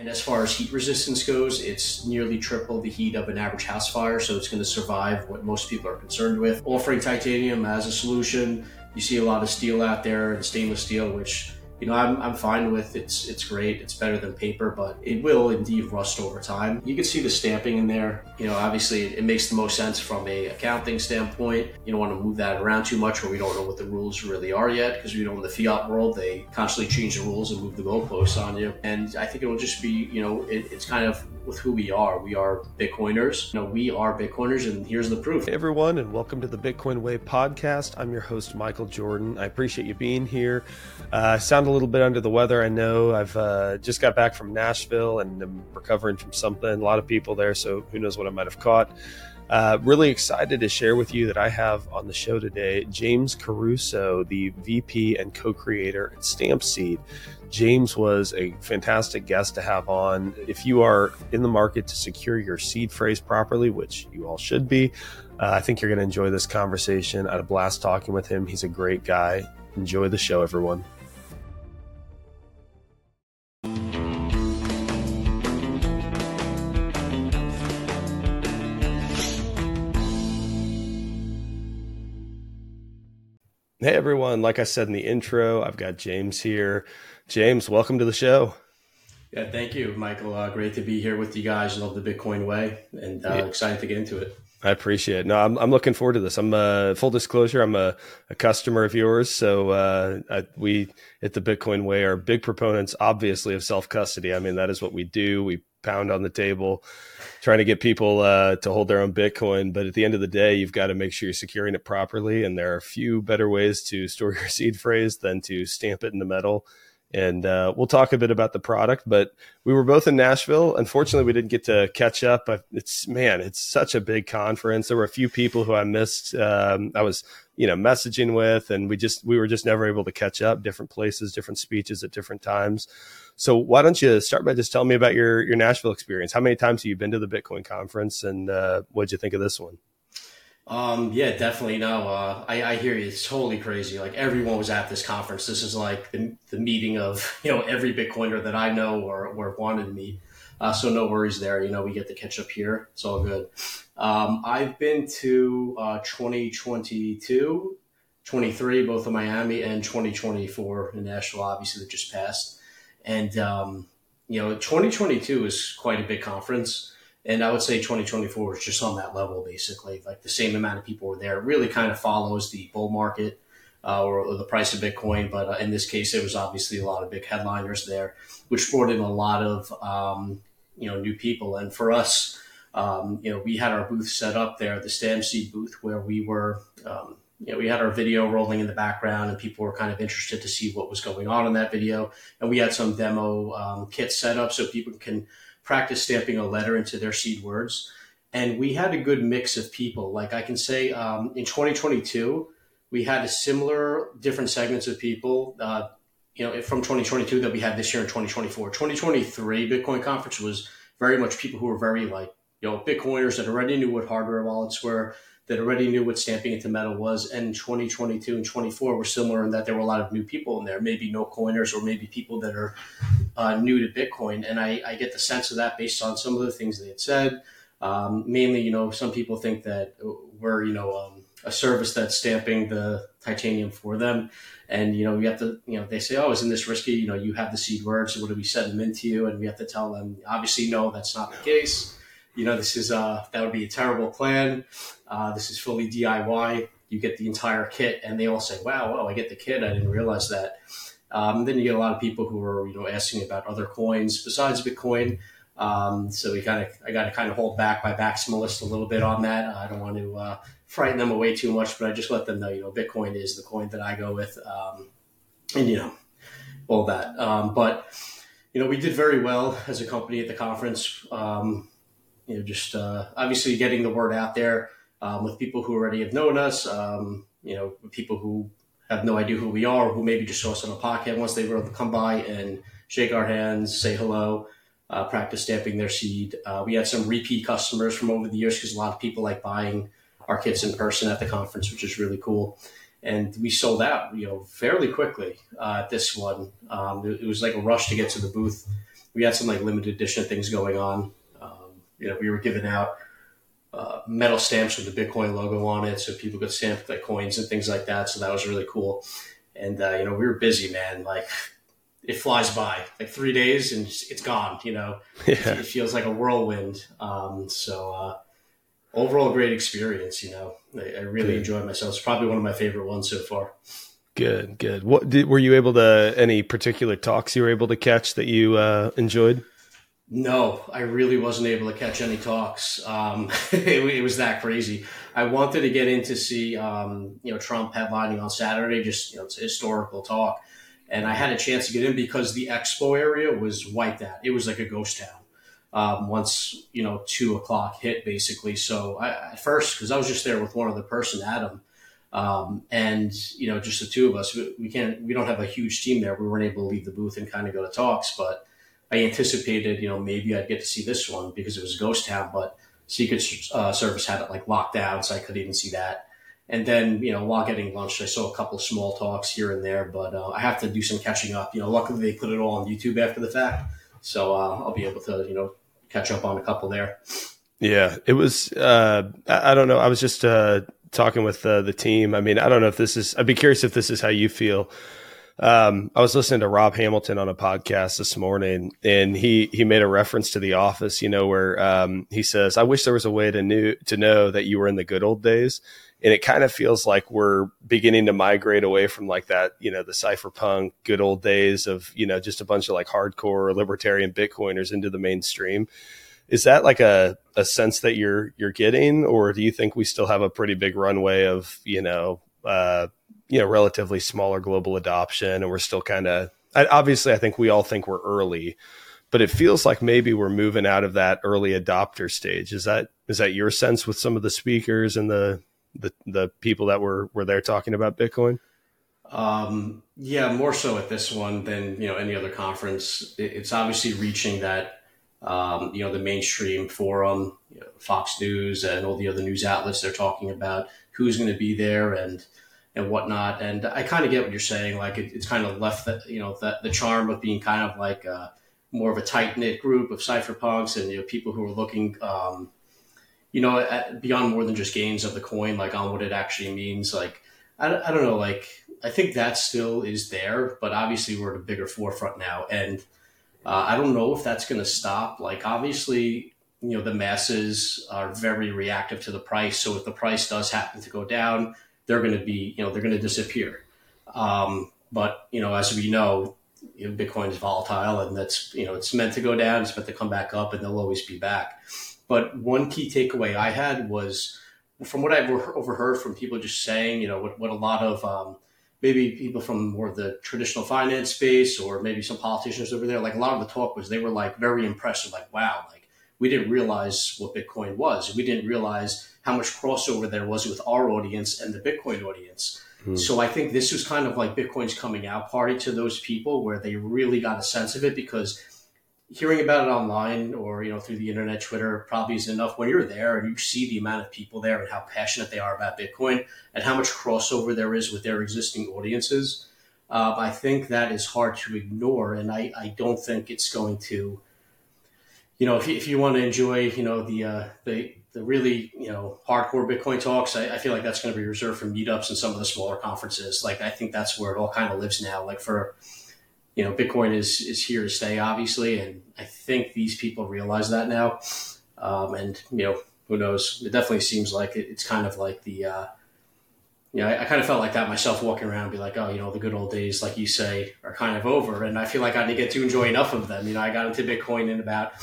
And as far as heat resistance goes, it's nearly triple the heat of an average house fire, so it's going to survive what most people are concerned with. Offering titanium as a solution, you see a lot of steel out there and stainless steel, which I'm fine with. It's great. It's better than paper, but it will indeed rust over time. You can see the stamping in there. Obviously it makes the most sense from a accounting standpoint. You don't want to move that around too much, or we don't know what the rules really are yet, because in the fiat world, they constantly change the rules and move the goalposts on you. And I think it will just be, it's kind of with who we are. We are Bitcoiners. We are Bitcoiners, and here's the proof. Hey everyone, and welcome to the Bitcoin Way podcast. I'm your host, Michael Jordan. I appreciate you being here. I sound a little bit under the weather. I know I've just got back from Nashville and I'm recovering from something. A lot of people there, so who knows what I might have caught. Really excited to share with you that I have on the show today James Caruso, the VP and co-creator at Stampseed. James was a fantastic guest to have on. If you are in the market to secure your seed phrase properly, which you all should be, I think you're going to enjoy this conversation. I had a blast talking with him. He's a great guy. Enjoy the show, everyone. Hey everyone, like I said in the intro, I've got James here. James, welcome to the show. Yeah, thank you, Michael. Great to be here with you guys. Love the Bitcoin way, and excited to get into it. I appreciate it. No, I'm looking forward to this. I'm full disclosure, I'm a customer of yours. So we at the Bitcoin Way are big proponents, obviously, of self-custody. I mean, that is what we do. We pound on the table, trying to get people to hold their own Bitcoin. But at the end of the day, you've got to make sure you're securing it properly. And there are a few better ways to store your seed phrase than to stamp it in the metal. And we'll talk a bit about the product, but we were both in Nashville. Unfortunately, we didn't get to catch up. It's such a big conference. There were a few people who I missed. I was, messaging with, and we were just never able to catch up. Different places, different speeches at different times. So why don't you start by just telling me about your Nashville experience? How many times have you been to the Bitcoin conference, and what'd you think of this one? Yeah, definitely. No, I hear you. It's totally crazy. Like, everyone was at this conference. This is like the meeting of, every Bitcoiner that I know or wanted to meet. So no worries there. We get to catch up here. It's all good. I've been to 2022, 23, both in Miami, and 2024 in Nashville, obviously, that just passed. And, 2022 is quite a big conference. And I would say 2024 is just on that level, basically. Like, the same amount of people were there. It really kind of follows the bull market or the price of Bitcoin. But in this case, there was obviously a lot of big headliners there, which brought in a lot of, new people. And for us, we had our booth set up there, the Stampseed booth, where we were, we had our video rolling in the background, and people were kind of interested to see what was going on in that video. And we had some demo kits set up so people can practice stamping a letter into their seed words. And we had a good mix of people. Like, I can say in 2022, we had a similar different segments of people, from 2022 that we had this year in 2024. 2023 Bitcoin conference was very much people who were very Bitcoiners that already knew what hardware wallets were, that already knew what stamping into metal was. And 2022 and 24 were similar in that there were a lot of new people in there, maybe no coiners, or maybe people that are new to Bitcoin. And I get the sense of that based on some of the things they had said. Mainly, some people think that we're, a service that's stamping the titanium for them. And, we have to, they say, oh, isn't this risky? You have the seed words. So what do we send them into you? And we have to tell them, obviously, no, that's not the case. This is, that would be a terrible plan. This is fully DIY. You get the entire kit, and they all say, wow, I get the kit. I didn't realize that. Then you get a lot of people who are, asking about other coins besides Bitcoin. So I got to kind of hold back my maximalist a little bit on that. I don't want to frighten them away too much, but I just let them know, Bitcoin is the coin that I go with, and all that. But we did very well as a company at the conference. Obviously getting the word out there with people who already have known us. People who have no idea who we are, who maybe just saw us on a podcast. Once they were able to come by and shake our hands, say hello, practice stamping their seed. We had some repeat customers from over the years, because a lot of people like buying our kits in person at the conference, which is really cool. And we sold out, fairly quickly at this one. It was like a rush to get to the booth. we had some like limited edition things going on. We were giving out metal stamps with the Bitcoin logo on it, so people could stamp like coins and things like that. So that was really cool. And we were busy, man. Like it flies by, like 3 days and it's gone. Yeah. It feels like a whirlwind. Overall, great experience. I really enjoyed myself. It's probably one of my favorite ones so far. Good. Were you able to, any particular talks you were able to catch that you enjoyed? No, I really wasn't able to catch any talks. It was that crazy. I wanted to get in to see, Trump headlining on Saturday, just, it's a historical talk. And I had a chance to get in because the expo area was wiped out. It was like a ghost town. Once, 2:00 hit basically. So at first, cause I was just there with one other person, Adam, and just the two of us, we don't have a huge team there. We weren't able to leave the booth and kind of go to talks, but I anticipated, maybe I'd get to see this one because it was a ghost town, but Secret Service had it like locked down, so I couldn't even see that. And then, while getting lunch, I saw a couple of small talks here and there, but I have to do some catching up. Luckily they put it all on YouTube after the fact, so I'll be able to, catch up on a couple there. Yeah, it was. I don't know. I was just talking with the team. I mean, I don't know if I'd be curious if this is how you feel. I was listening to Rob Hamilton on a podcast this morning, and he made a reference to The Office, where he says, "I wish there was a way to know that you were in the good old days." And it kind of feels like we're beginning to migrate away from like that, the cypherpunk good old days of, just a bunch of like hardcore libertarian Bitcoiners into the mainstream. Is that like a sense that you're getting, or do you think we still have a pretty big runway of, relatively smaller global adoption, and we're still kind of, obviously I think we all think we're early, but it feels like maybe we're moving out of that early adopter stage. Is that your sense with some of the speakers and the people that were there talking about Bitcoin? Yeah, more so at this one than, any other conference. It's obviously reaching that, the mainstream forum, Fox News and all the other news outlets. They're talking about who's going to be there and whatnot. And I kind of get what you're saying. Like it's kind of left the charm of being kind of like more of a tight knit group of cypherpunks and, people who are looking, beyond more than just gains of the coin, like on what it actually means. Like, I don't know, like, I think that still is there, but obviously we're at a bigger forefront now. And I don't know if that's going to stop. Like, obviously, the masses are very reactive to the price. So if the price does happen to go down, they're going to be, they're going to disappear. But, as we know, Bitcoin is volatile, and that's, it's meant to go down, it's meant to come back up, and they'll always be back. But one key takeaway I had was from what I've overheard from people just saying, what a lot of maybe people from more of the traditional finance space, or maybe some politicians over there, like a lot of the talk was they were like very impressive, like, wow, like we didn't realize what Bitcoin was. We didn't realize how much crossover there was with our audience and the Bitcoin audience. So I think this was kind of like Bitcoin's coming out party to those people where they really got a sense of it, because hearing about it online or, through the internet, Twitter probably isn't enough. When you're there and you see the amount of people there and how passionate they are about Bitcoin and how much crossover there is with their existing audiences, I think that is hard to ignore. And I don't think it's going to, if you want to enjoy, the really, hardcore Bitcoin talks, I feel like that's going to be reserved for meetups and some of the smaller conferences. Like, I think that's where it all kind of lives now. Like Bitcoin is here to stay, obviously. And I think these people realize that now. And, who knows? It definitely seems like it's kind of like the, I kind of felt like that myself walking around and be like, oh, the good old days, like you say, are kind of over. And I feel like I didn't get to enjoy enough of them. I got into Bitcoin in about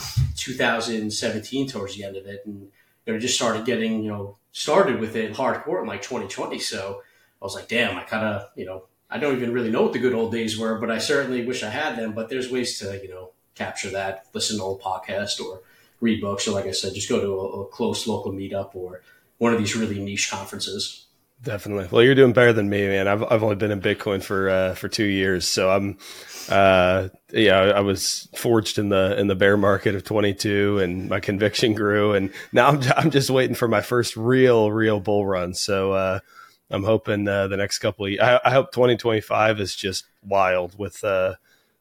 2017 towards the end of it. And, just started getting, started with it hardcore in like 2020. So I was like, damn, I kind of, I don't even really know what the good old days were, but I certainly wish I had them. But there's ways to, capture that, listen to old podcasts or read books. Or like I said, just go to a close local meetup or one of these really niche conferences. Definitely. Well, you're doing better than me, man. I've only been in Bitcoin for 2 years. So I'm, I was forged in the bear market of 22, and my conviction grew, and now I'm just waiting for my first real bull run. So, I'm hoping the next couple of years, I hope 2025 is just wild with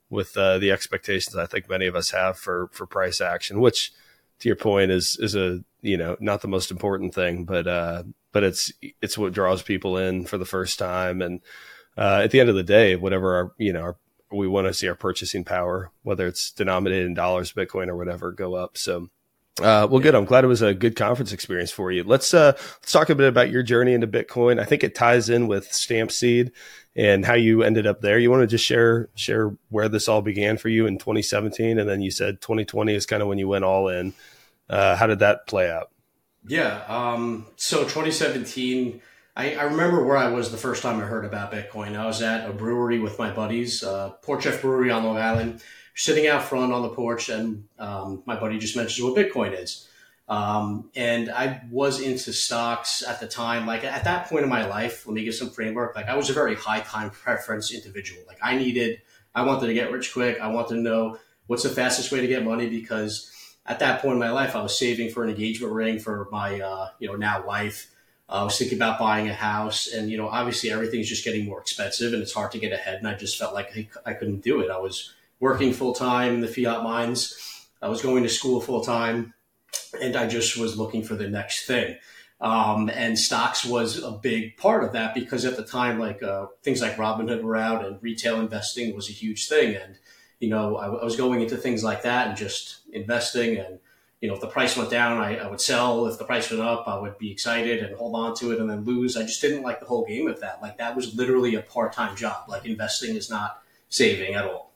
with the expectations I think many of us have for price action, which to your point is a, not the most important thing, but it's what draws people in for the first time. And at the end of the day, whatever we want to see our purchasing power, whether it's denominated in dollars, Bitcoin, or whatever, go up. So, well, good. I'm glad it was a good conference experience for you. Let's talk a bit about your journey into Bitcoin. I think it ties in with Stampseed and how you ended up there. You want to just share where this all began for you in 2017, and then you said 2020 is kind of when you went all in. How did that play out? Yeah. So 2017. I remember where I was the first time I heard about Bitcoin. I was at a brewery with my buddies, Port Jeff Brewery on Long Island, sitting out front on the porch, and my buddy just mentioned what Bitcoin is. And I was into stocks at the time. Like at that point in my life, let me give some framework. Like I was a very high time preference individual. Like I wanted to get rich quick. I wanted to know what's the fastest way to get money, because at that point in my life, I was saving for an engagement ring for my, now wife. I was thinking about buying a house, and, obviously everything's just getting more expensive and it's hard to get ahead. And I just felt like I couldn't do it. I was working full time in the fiat mines. I was going to school full time, and I just was looking for the next thing. And stocks was a big part of that, because at the time, things like Robinhood were out and retail investing was a huge thing. And, I was going into things like that and just investing, and, if the price went down, I would sell. If the price went up, I would be excited and hold on to it and then lose. I just didn't like the whole game of that. Like that was literally a part-time job. Like investing is not saving at all.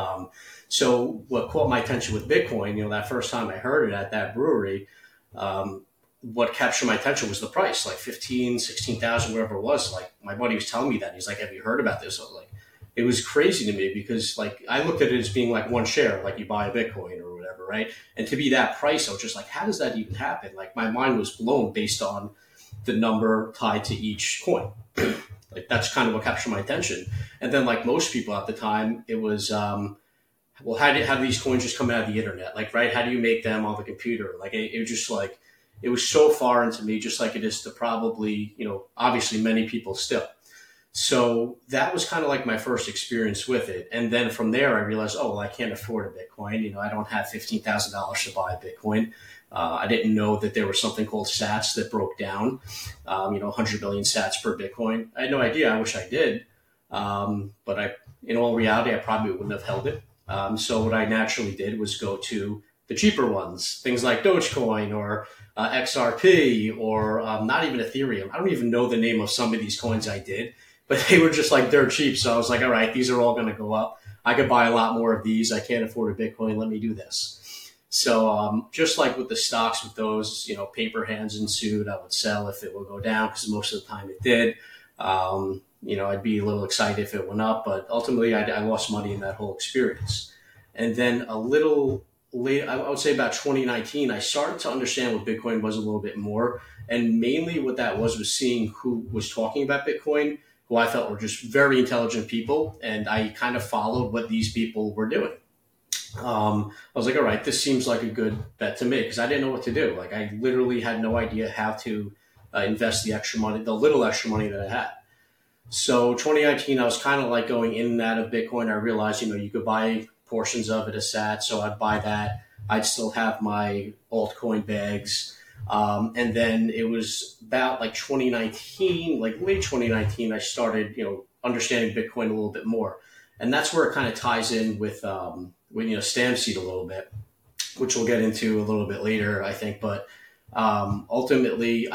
So what caught my attention with Bitcoin, that first time I heard it at that brewery, what captured my attention was the price, like 15, 16,000, whatever it was. Like my buddy was telling me that. He's like, have you heard about this? I was like, it was crazy to me, because like I looked at it as being like one share, like you buy a Bitcoin or whatever, right? And to be that price, I was just like, how does that even happen? Like my mind was blown based on the number tied to each coin. Like that's kind of what captured my attention. And then like most people at the time, it was, well, how do these coins just come out of the internet? Like, right? How do you make them on the computer? Like it was just like, it was so foreign to me, just like it is to probably, obviously many people still. So that was kind of like my first experience with it. And then from there, I realized, oh, well, I can't afford a Bitcoin. I don't have $15,000 to buy a Bitcoin. I didn't know that there was something called sats that broke down, 100 billion sats per Bitcoin. I had no idea. I wish I did. But in all reality, I probably wouldn't have held it. So what I naturally did was go to the cheaper ones, things like Dogecoin or XRP or not even Ethereum. I don't even know the name of some of these coins I did, but they were just like dirt cheap. So I was like, all right, these are all going to go up. I could buy a lot more of these. I can't afford a Bitcoin. Let me do this. So just like with the stocks, with those, paper hands ensued. I would sell if it would go down, because most of the time it did. I'd be a little excited if it went up, but ultimately I lost money in that whole experience. And then a little late, I would say about 2019, I started to understand what Bitcoin was a little bit more. And mainly what that was seeing who was talking about Bitcoin, who I felt were just very intelligent people. And I kind of followed what these people were doing. I was like, all right, this seems like a good bet to make, because I didn't know what to do. Like I literally had no idea how to invest the extra money, the little extra money that I had. So 2019, I was kind of like going in and out of Bitcoin. I realized, you could buy portions of it as sat. So I'd buy that. I'd still have my altcoin bags. And then it was about like 2019, like late 2019, I started, understanding Bitcoin a little bit more. And that's where it kind of ties in with Stampseed a little bit, which we'll get into a little bit later, I think. But ultimately,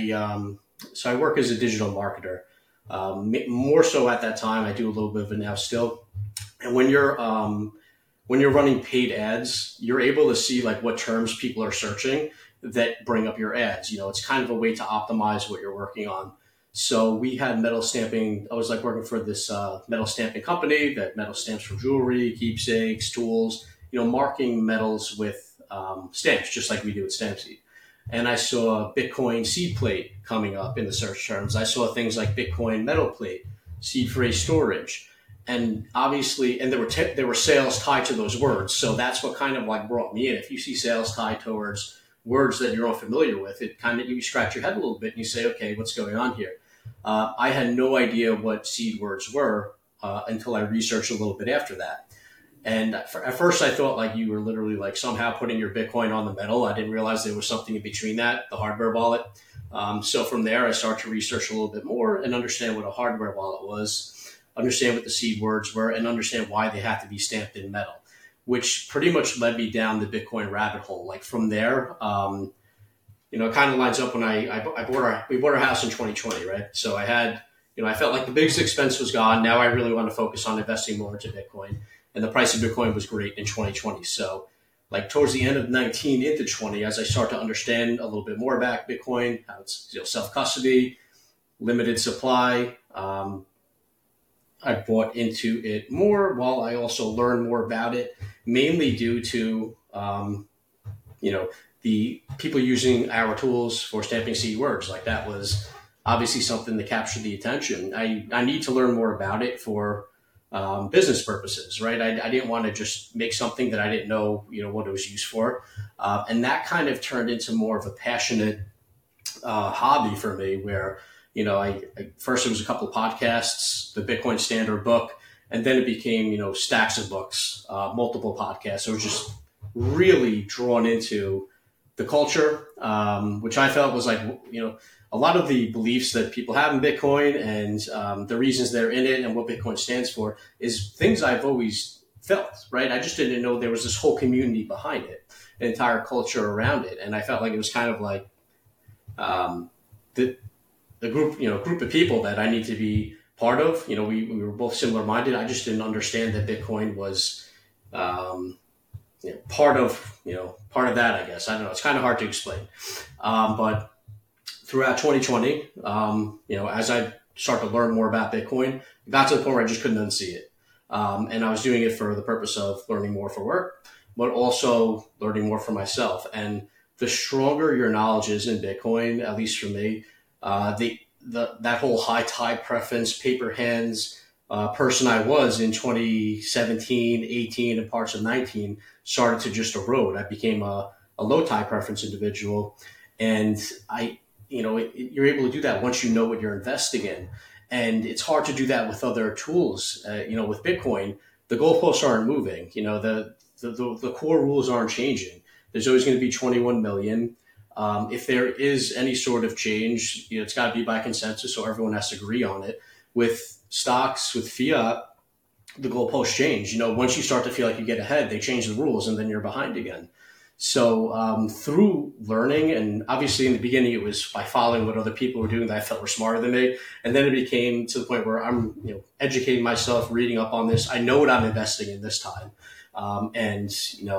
so I work as a digital marketer. More so at that time, I do a little bit of it now still. And when you're running paid ads, you're able to see like what terms people are searching that bring up your ads. It's kind of a way to optimize what you're working on. So we had metal stamping. I was like working for this metal stamping company that metal stamps for jewelry, keepsakes, tools, marking metals with stamps, just like we do with Stampseed. And I saw Bitcoin seed plate coming up in the search terms. I saw things like Bitcoin metal plate, seed phrase storage. And obviously, and there were sales tied to those words. So that's what kind of like brought me in. If you see sales tied towards words that you're unfamiliar with, it kind of, you scratch your head a little bit and you say, okay, what's going on here? I had no idea what seed words were until I researched a little bit after that. And at first I thought like you were literally like somehow putting your Bitcoin on the metal. I didn't realize there was something in between that, the hardware wallet. So from there, I started to research a little bit more and understand what a hardware wallet was, understand what the seed words were, and understand why they have to be stamped in metal, which pretty much led me down the Bitcoin rabbit hole. Like from there, it kind of lines up when we bought our house in 2020, right? So I had, I felt like the biggest expense was gone. Now I really want to focus on investing more into Bitcoin. And the price of Bitcoin was great in 2020. So like towards the end of 19 into 20, as I start to understand a little bit more about Bitcoin, how it's self-custody, limited supply, I bought into it more while I also learned more about it, mainly due to, the people using our tools for stamping seed words. Like that was obviously something that captured the attention. I need to learn more about it for business purposes, right? I didn't want to just make something that I didn't know, what it was used for. And that kind of turned into more of a passionate hobby for me where, first it was a couple of podcasts, the Bitcoin Standard book, and then it became, stacks of books, multiple podcasts. So it was just really drawn into the culture, which I felt was like, a lot of the beliefs that people have in Bitcoin and the reasons they're in it and what Bitcoin stands for is things I've always felt, right? I just didn't know there was this whole community behind it, an entire culture around it. And I felt like it was kind of like the group of people that I need to be part of. We were both similar minded. I just didn't understand that Bitcoin was part of that, I guess. I don't know. It's kind of hard to explain. But throughout 2020, as I started to learn more about Bitcoin, it got to the point where I just couldn't unsee it. And I was doing it for the purpose of learning more for work, but also learning more for myself. And the stronger your knowledge is in Bitcoin, at least for me, that whole high tide preference, paper hands person I was in 2017, 18, and parts of 19 started to just erode. I became a low tide preference individual. And you're able to do that once you know what you're investing in. And it's hard to do that with other tools. With Bitcoin, the goalposts aren't moving. The core rules aren't changing. There's always going to be 21 million. If there is any sort of change, it's got to be by consensus, so everyone has to agree on it. With stocks, with fiat, the goalposts change. Once you start to feel like you get ahead, they change the rules, and then you're behind again. So through learning, and obviously in the beginning it was by following what other people were doing that I felt were smarter than me, and then it became to the point where I'm educating myself, reading up on this. I know what I'm investing in this time, and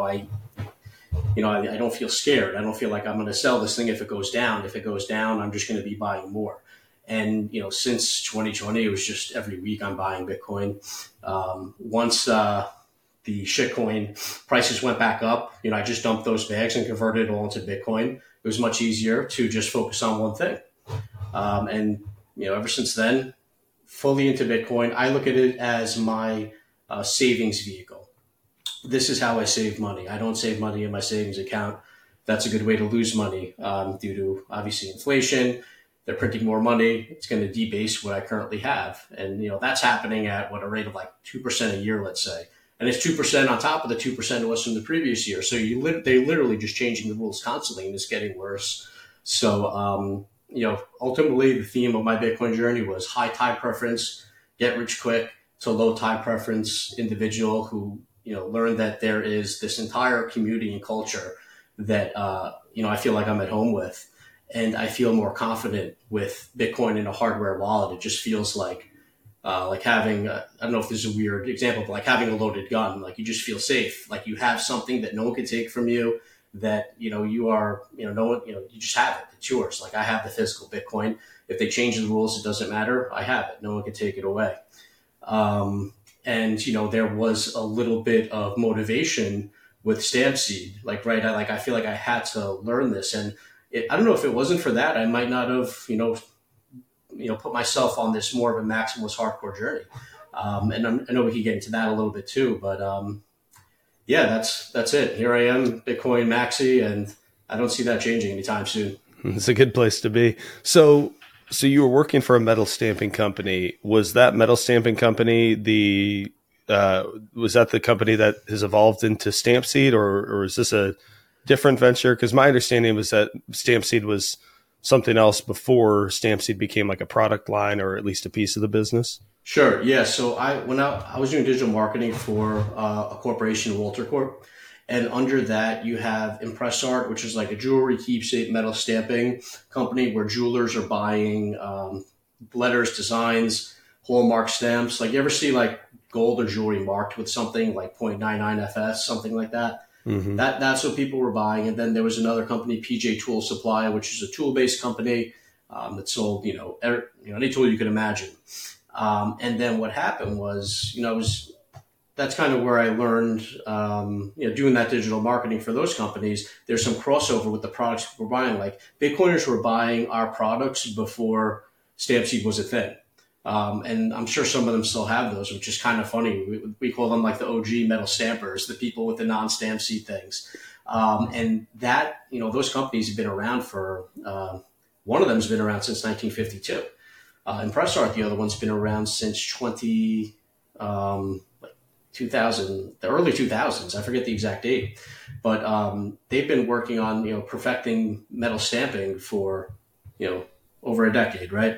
I don't feel scared. I don't feel like I'm going to sell this thing if it goes down. If it goes down, I'm just going to be buying more. And since 2020, it was just every week I'm buying Bitcoin. Once the shitcoin prices went back up, I just dumped those bags and converted it all into Bitcoin. It was much easier to just focus on one thing. And ever since then, fully into Bitcoin. I look at it as my savings vehicle. This is how I save money. I don't save money in my savings account. That's a good way to lose money due to obviously inflation. They're printing more money. It's going to debase what I currently have. And, that's happening at a rate of like 2% a year, let's say. And it's 2% on top of the 2% it was from the previous year. So they're literally just changing the rules constantly, and it's getting worse. So, ultimately the theme of my Bitcoin journey was high tide preference, get rich quick, to low tide preference individual who, learned that there is this entire community and culture that, I feel like I'm at home with. And I feel more confident with Bitcoin in a hardware wallet. It just feels like having, I don't know if this is a weird example, but like having a loaded gun. Like you just feel safe. Like you have something that no one can take from you, that, you are, no one, you just have it. It's yours. Like I have the physical Bitcoin. If they change the rules, it doesn't matter. I have it. No one can take it away. And, there was a little bit of motivation with Stampseed. Like, right. I feel like I had to learn this. And I don't know if it wasn't for that, I might not have, put myself on this more of a maximalist hardcore journey. And I know we can get into that a little bit too, but that's it. Here I am, Bitcoin Maxi, and I don't see that changing anytime soon. It's a good place to be. So you were working for a metal stamping company. Was that metal stamping company the was that the company that has evolved into Stampseed, or is this a different venture? Because my understanding was that Stampseed was something else before Stampseed became like a product line or at least a piece of the business. Sure. Yeah. So when I was doing digital marketing for a corporation, Walter Corp, and under that you have ImpressArt, which is like a jewelry keepsake metal stamping company where jewelers are buying letters, designs, hallmark stamps. Like you ever see like gold or jewelry marked with something like 0.99 FS, something like that. Mm-hmm. That's what people were buying. And then there was another company, PJ Tool Supply, which is a tool-based company that sold any tool you could imagine. And then what happened was, that's kind of where I learned, doing that digital marketing for those companies. There's some crossover with the products we're buying. Like Bitcoiners were buying our products before Stampseed was a thing. And I'm sure some of them still have those, which is kind of funny. We call them like the OG metal stampers, the people with the non-Stampseed things. And that, those companies have been around for, one of them has been around since 1952. ImpressArt, the other one's been around since 2000, the early 2000s. I forget the exact date, but they've been working on perfecting metal stamping for over a decade, right?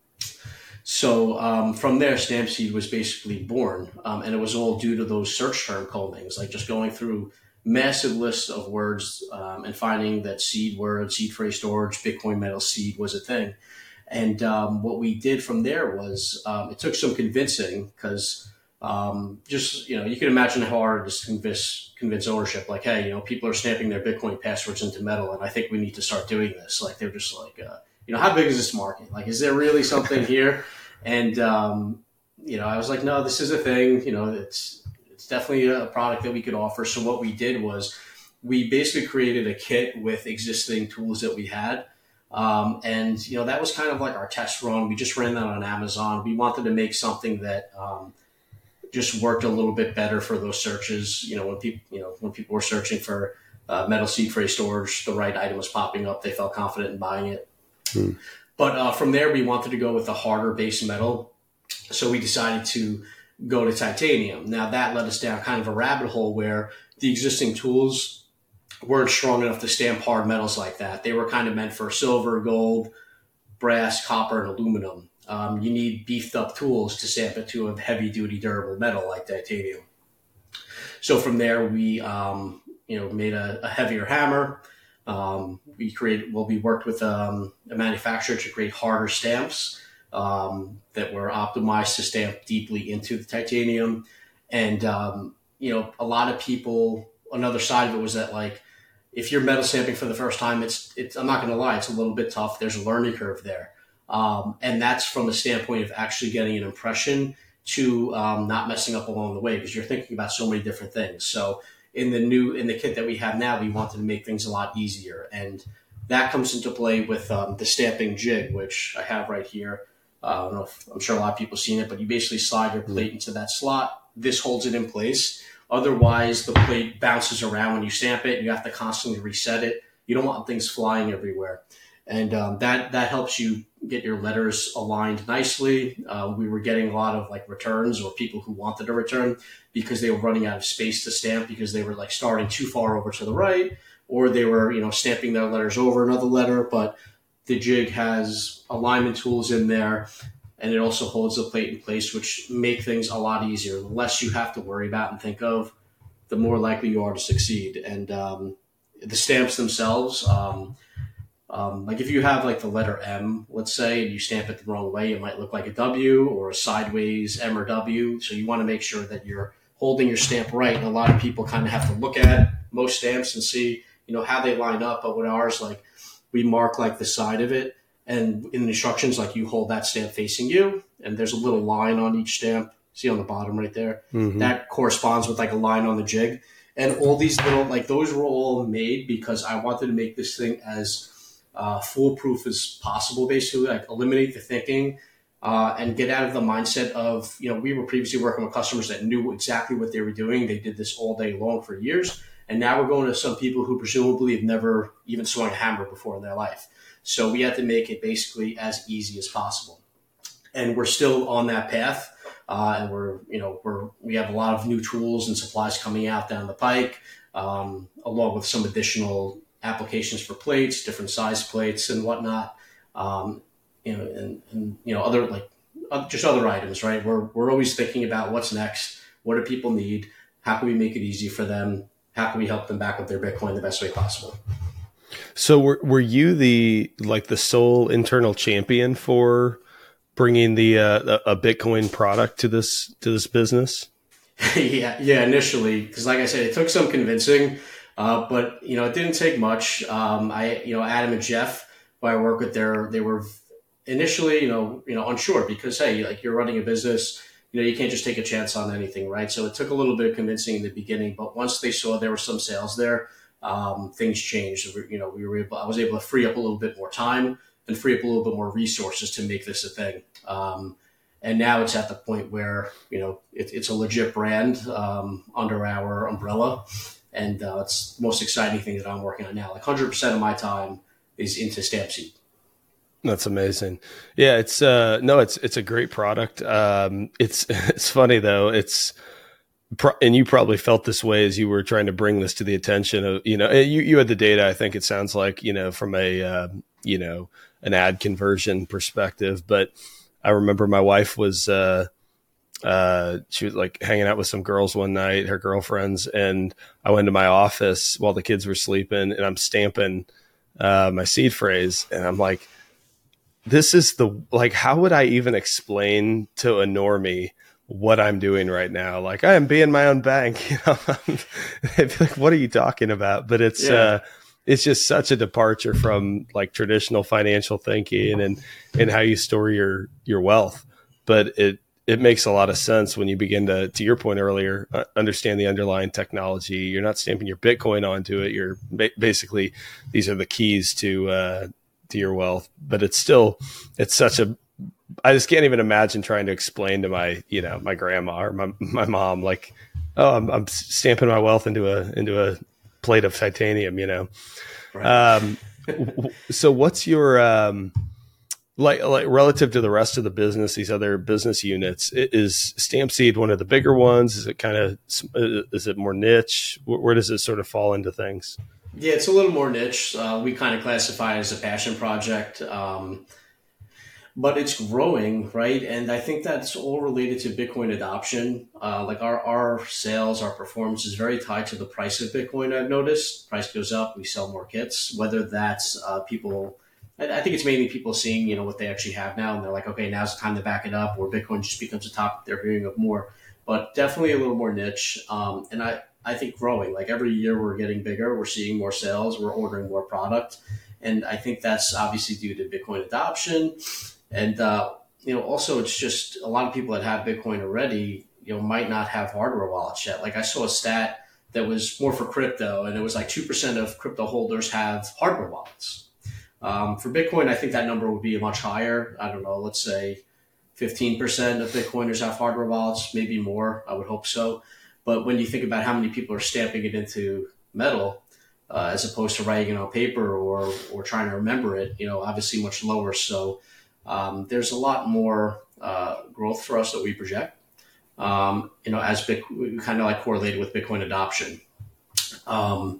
So from there, Stampseed was basically born, and it was all due to those search term combings, like just going through massive lists of words and finding that seed word, seed phrase storage, Bitcoin metal seed was a thing. And what we did from there was it took some convincing because you can imagine how hard it is to convince ownership. Like, hey, people are stamping their Bitcoin passwords into metal, and I think we need to start doing this. Like, they're just like, how big is this market? Like, is there really something here? And I was like, no, this is a thing. It's definitely a product that we could offer. So what we did was we basically created a kit with existing tools that we had. And that was kind of like our test run. We just ran that on Amazon. We wanted to make something that just worked a little bit better for those searches. When people were searching for metal seed phrase storage, the right item was popping up. They felt confident in buying it. But from there, we wanted to go with a harder base metal. So we decided to go to titanium. Now that led us down kind of a rabbit hole where the existing tools weren't strong enough to stamp hard metals like that. They were kind of meant for silver, gold, brass, copper, and aluminum. You need beefed up tools to stamp it to a heavy duty durable metal like titanium. So from there, we made a heavier hammer. We worked with a manufacturer to create harder stamps that were optimized to stamp deeply into the titanium. And a lot of people, another side of it was that, like, if you're metal stamping for the first time, it's I'm not going to lie, it's a little bit tough. There's a learning curve there. And that's from the standpoint of actually getting an impression to not messing up along the way, because you're thinking about so many different things. So in the kit that we have now, we wanted to make things a lot easier. And that comes into play with the stamping jig, which I have right here. I'm sure a lot of people have seen it, but you basically slide your plate into that slot. This holds it in place. Otherwise, the plate bounces around when you stamp it. You have to constantly reset it. You don't want things flying everywhere. And that helps you get your letters aligned nicely. We were getting a lot of returns, or people who wanted a return because they were running out of space to stamp because they were starting too far over to the right, or they were stamping their letters over another letter. But the jig has alignment tools in there, and it also holds the plate in place, which make things a lot easier. The less you have to worry about and think of, the more likely you are to succeed. And the stamps themselves, if you have the letter M, let's say, and you stamp it the wrong way, it might look like a W or a sideways M or W. So you want to make sure that you're holding your stamp right. And a lot of people kind of have to look at most stamps and see, how they line up. But with ours, we mark the side of it. And in the instructions, you hold that stamp facing you, and there's a little line on each stamp. See on the bottom right there? Mm-hmm. That corresponds with a line on the jig. And all these little, those were all made because I wanted to make this thing as foolproof as possible, basically, eliminate the thinking and get out of the mindset of, we were previously working with customers that knew exactly what they were doing. They did this all day long for years. And now we're going to some people who presumably have never even swung a hammer before in their life. So we had to make it basically as easy as possible. And we're still on that path. and we have a lot of new tools and supplies coming out down the pike, along with some additional applications for plates, different size plates and whatnot, other just other items, right? We're always thinking about what's next. What do people need? How can we make it easy for them? How can we help them back up their Bitcoin the best way possible? So were you the sole internal champion for bringing the a Bitcoin product to this business? Yeah, initially, because like I said, it took some convincing, but it didn't take much. Adam and Jeff, who I work with, they were initially, unsure because, hey, like, you're running a business, you can't just take a chance on anything, right? So it took a little bit of convincing in the beginning, but once they saw there were some sales there, things changed. I was able to free up a little bit more time and free up a little bit more resources to make this a thing. And now it's at the point where, it's a legit brand under our umbrella. And it's the most exciting thing that I'm working on now. Like 100% of my time is into Stampseed. That's amazing. Yeah, it's a great product. It's funny though. And you probably felt this way as you were trying to bring this to the attention of, you had the data, I think it sounds like, from a, an ad conversion perspective. But I remember my wife was, she was like hanging out with some girls one night, her girlfriends, and I went to my office while the kids were sleeping and I'm stamping my seed phrase. And I'm like, this is how would I even explain to a normie what I'm doing right now? Like, I am being my own bank, They'd be like, what are you talking about? But it's just such a departure from like traditional financial thinking and how you store your wealth. But it makes a lot of sense when you begin to your point earlier, understand the underlying technology. You're not stamping your Bitcoin onto it. You're basically, these are the keys to your wealth, but it's such I just can't even imagine trying to explain to my grandma or my mom, like, oh, I'm stamping my wealth into a plate of titanium, Right. So what's your, like relative to the rest of the business, these other business units, is Stampseed one of the bigger ones? Is it more niche? Where does it sort of fall into things? Yeah, it's a little more niche. We kind of classify it as a passion project, but it's growing, right? And I think that's all related to Bitcoin adoption. Like our sales, our performance is very tied to the price of Bitcoin. I've noticed price goes up, we sell more kits. Whether that's people, I think it's mainly people seeing what they actually have now, and they're like, okay, now's the time to back it up, or Bitcoin just becomes a topic they're hearing of more. But definitely a little more niche, and I think growing. Like every year we're getting bigger, we're seeing more sales, we're ordering more product. And I think that's obviously due to Bitcoin adoption. And, also it's just a lot of people that have Bitcoin already, might not have hardware wallets yet. Like I saw a stat that was more for crypto, and it was like 2% of crypto holders have hardware wallets. For Bitcoin, I think that number would be much higher. I don't know, let's say 15% of Bitcoiners have hardware wallets, maybe more. I would hope so. But when you think about how many people are stamping it into metal, as opposed to writing it on paper or trying to remember it, obviously much lower. So there's a lot more growth for us that we project, as kind of like correlated with Bitcoin adoption. And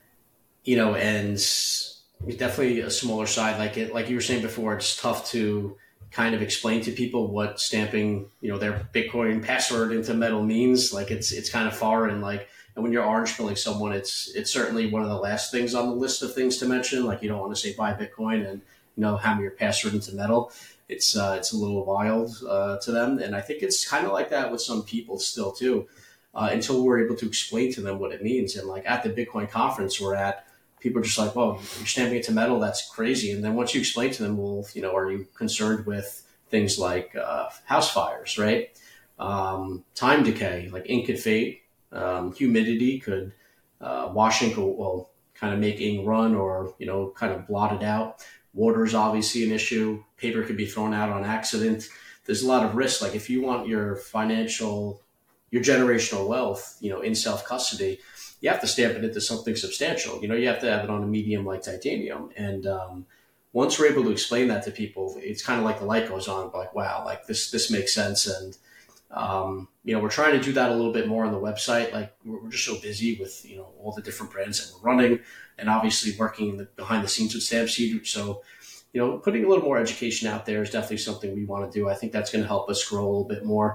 definitely a smaller side, like you were saying before, it's tough to kind of explain to people what stamping, their Bitcoin password into metal means. Like it's kind of foreign. And when you're orange pilling someone, it's certainly one of the last things on the list of things to mention. Like you don't want to say buy Bitcoin and hammer your password into metal. It's a little wild to them, and I think it's kind of like that with some people still too, until we're able to explain to them what it means. And like at the Bitcoin conference we're at, people are just like, "Well, you're stamping it to metal? That's crazy." And then once you explain to them, well, are you concerned with things like house fires, right? Time decay, like ink could fade. Humidity could wash ink will kind of make ink run or kind of blot it out. Water is obviously an issue. Paper could be thrown out on accident. There's a lot of risk. Like if you want your generational wealth, in self-custody, you have to stamp it into something substantial. You have to have it on a medium like titanium. And once we're able to explain that to people, it's kind of like the light goes on. Like, wow, like this makes sense. And We're trying to do that a little bit more on the website. Like we're just so busy with, all the different brands that we're running and obviously working behind the scenes with Stampseed. So, putting a little more education out there is definitely something we want to do. I think that's going to help us grow a little bit more.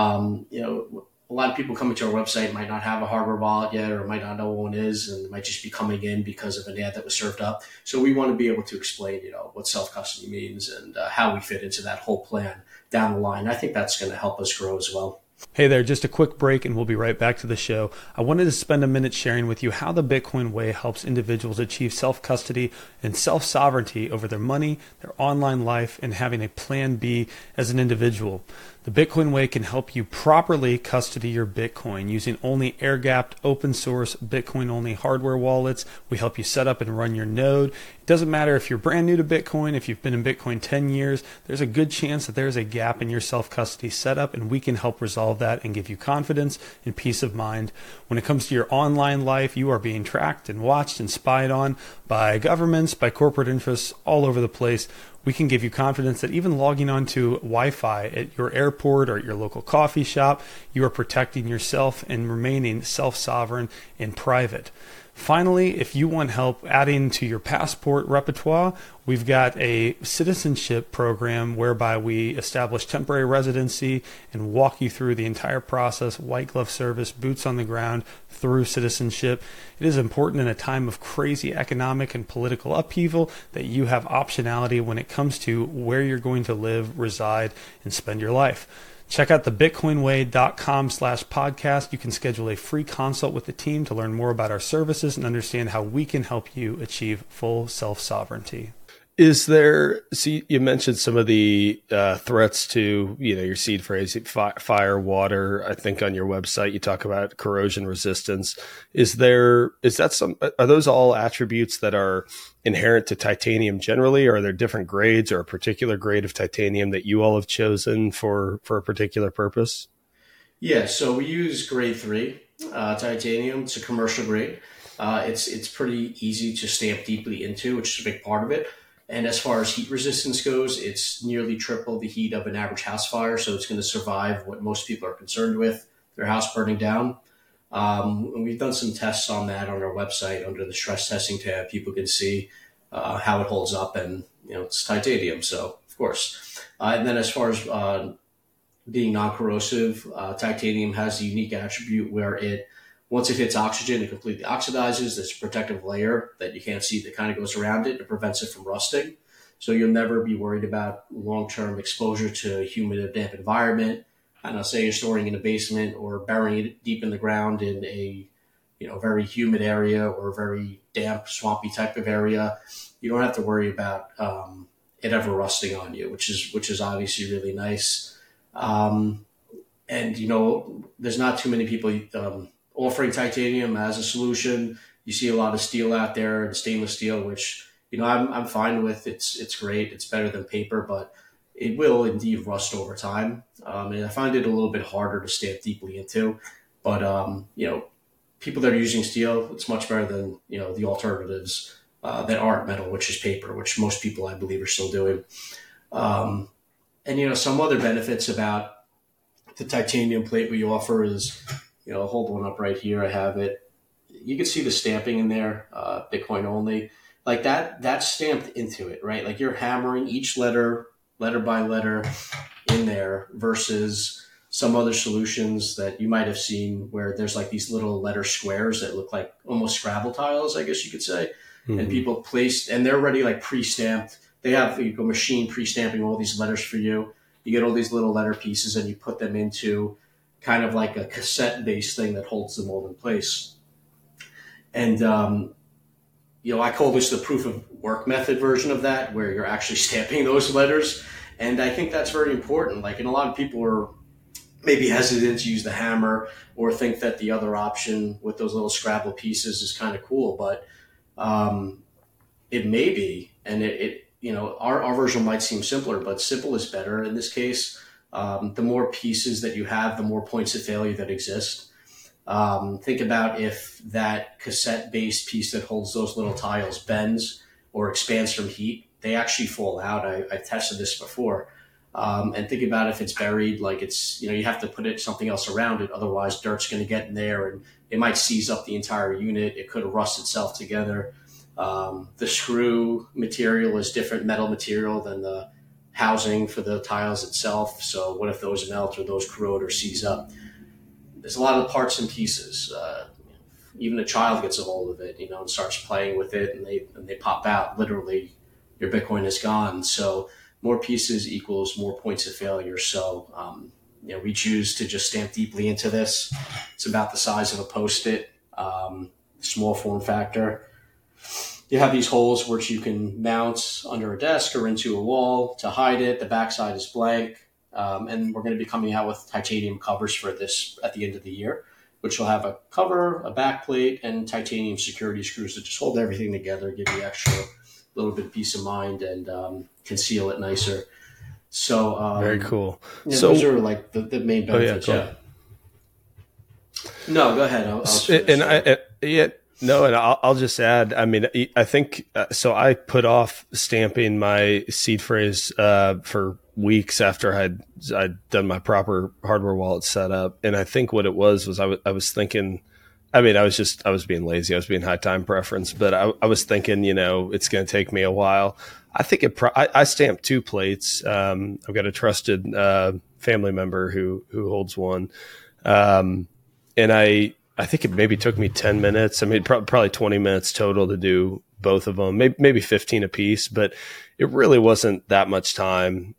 A lot of people coming to our website might not have a hardware wallet yet or might not know what one is and might just be coming in because of an ad that was served up. So we want to be able to explain, what self-custody means and how we fit into that whole plan down the line. I think that's going to help us grow as well. Hey there, just a quick break and we'll be right back to the show. I wanted to spend a minute sharing with you how the Bitcoin Way helps individuals achieve self-custody and self-sovereignty over their money, their online life, and having a plan B as an individual. The Bitcoin Way can help you properly custody your Bitcoin using only air-gapped, open-source, Bitcoin-only hardware wallets. We help you set up and run your node. It doesn't matter if you're brand new to Bitcoin, if you've been in Bitcoin 10 years, there's a good chance that there's a gap in your self-custody setup, and we can help resolve that and give you confidence and peace of mind. When it comes to your online life, you are being tracked and watched and spied on by governments, by corporate interests all over the place. We can give you confidence that even logging onto Wi-Fi at your airport or at your local coffee shop, you are protecting yourself and remaining self-sovereign and private. Finally, if you want help adding to your passport repertoire, we've got a citizenship program whereby we establish temporary residency and walk you through the entire process, white glove service, boots on the ground through citizenship. It is important in a time of crazy economic and political upheaval that you have optionality when it comes to where you're going to live, reside, and spend your life. Check out thebitcoinway.com/podcast. You can schedule a free consult with the team to learn more about our services and understand how we can help you achieve full self-sovereignty. See, you mentioned some of the threats to, your seed phrase, fire, water. I think on your website, you talk about corrosion resistance. Are those all attributes that are inherent to titanium generally, or are there different grades or a particular grade of titanium that you all have chosen for a particular purpose? Yeah, so we use grade 3 titanium. It's a commercial grade. It's pretty easy to stamp deeply into, which is a big part of it. And as far as heat resistance goes, it's nearly triple the heat of an average house fire. So it's going to survive what most people are concerned with, their house burning down. And we've done some tests on that on our website under the stress testing tab. People can see how it holds up, and it's titanium. So of course. And then as far as being non-corrosive, titanium has a unique attribute where once it hits oxygen, it completely oxidizes. There's a protective layer that you can't see that kind of goes around it. It prevents it from rusting. So you'll never be worried about long-term exposure to a humid or damp environment. I don't know, say you're storing in a basement or burying it deep in the ground in a very humid area or a very damp, swampy type of area. You don't have to worry about it ever rusting on you, which is obviously really nice. And there's not too many people offering titanium as a solution. You see a lot of steel out there and stainless steel, which, I'm fine with. It's great. It's better than paper, but it will indeed rust over time. And I find it a little bit harder to stamp deeply into, but, people that are using steel, it's much better than, the alternatives that aren't metal, which is paper, which most people, I believe, are still doing. And, some other benefits about the titanium plate we offer is, I'll hold one up right here. I have it. You can see the stamping in there, Bitcoin only. Like that's stamped into it, right? Like you're hammering each letter by letter in there versus some other solutions that you might have seen where there's like these little letter squares that look like almost Scrabble tiles, I guess you could say. Mm-hmm. And people and they're already like pre-stamped. They have a machine pre-stamping all these letters for you. You get all these little letter pieces and you put them into kind of like a cassette-based thing that holds them all in place. And, I call this the proof of work method version of that, where you're actually stamping those letters. And I think that's very important. Like, and a lot of people are maybe hesitant to use the hammer or think that the other option with those little Scrabble pieces is kind of cool, but it may be. And our version might seem simpler, but simple is better in this case. The more pieces that you have, the more points of failure that exist. Think about if that cassette-based piece that holds those little tiles bends or expands from heat, they actually fall out. I've tested this before. And think about if it's buried, like it's, you have to put something else around it. Otherwise dirt's going to get in there and it might seize up the entire unit. It could rust itself together. The screw material is different metal material than the housing for the tiles itself. So what if those melt or those corrode or seize up? There's a lot of parts and pieces. Even a child gets a hold of it, and starts playing with it, and they pop out. Literally, your Bitcoin is gone. So more pieces equals more points of failure. So we choose to just stamp deeply into this. It's about the size of a Post-it, small form factor. You have these holes which you can mount under a desk or into a wall to hide it. The backside is blank. And we're going to be coming out with titanium covers for this at the end of the year, which will have a cover, a back plate, and titanium security screws to just hold everything together, give you extra little bit of peace of mind, and conceal it nicer. So very cool. So those are like the main benefits. No, go ahead. I'll just add. I mean, I think so. I put off stamping my seed phrase for weeks after I'd done my proper hardware wallet setup, and I think what it was I was thinking. I mean, I was being lazy. I was being high time preference, but I was thinking, it's going to take me a while. I think I stamped 2 plates. I've got a trusted family member who holds one, and I think it maybe took me 10 minutes. I mean, probably 20 minutes total to do both of them, maybe 15 a piece, but it really wasn't that much time.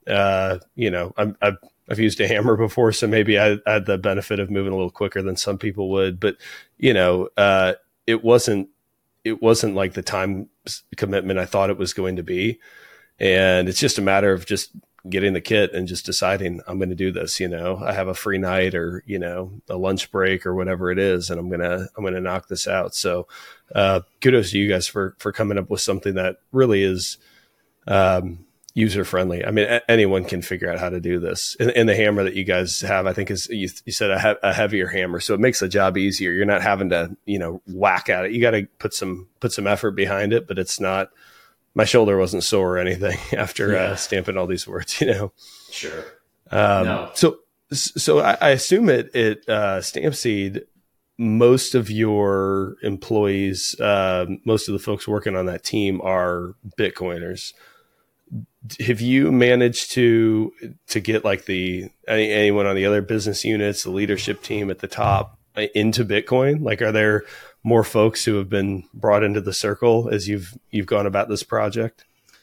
I've used a hammer before, so maybe I had the benefit of moving a little quicker than some people would, but it wasn't like the time commitment I thought it was going to be. And it's just a matter of just getting the kit and just deciding I'm going to do this. I have a free night or, a lunch break or whatever it is, and I'm going to knock this out. So, kudos to you guys for coming up with something that really is, user friendly. I mean, anyone can figure out how to do this. And the hammer that you guys have, I think is, you said a heavier hammer. So it makes the job easier. You're not having to, whack at it. You got to put some effort behind it, but it's not, my shoulder wasn't sore or anything after stamping all these words, Sure. No. So I assume it Stampseed, most of your employees, most of the folks working on that team are Bitcoiners. Have you managed to get like anyone on the other business units, the leadership team at the top into Bitcoin? Like, are there more folks who have been brought into the circle as you've gone about this project?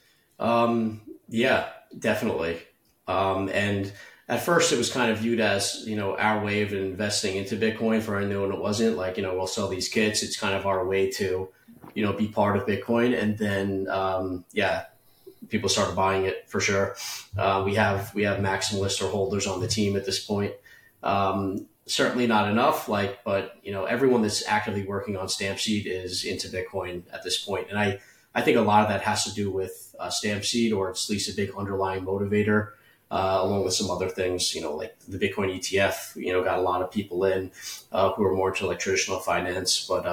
Yeah, definitely. And at first it was kind of viewed as, our way of investing into Bitcoin. For anyone it wasn't, like, we'll sell these kits. It's kind of our way to, be part of Bitcoin. And then, people started buying it for sure. We have maximalist or holders on the team at this point. Certainly not enough, but everyone that's actively working on Stampseed is into Bitcoin at this point. And I think a lot of that has to do with Stampseed, or it's at least a big underlying motivator, along with some other things, like the Bitcoin ETF, got a lot of people in who are more into like traditional finance. But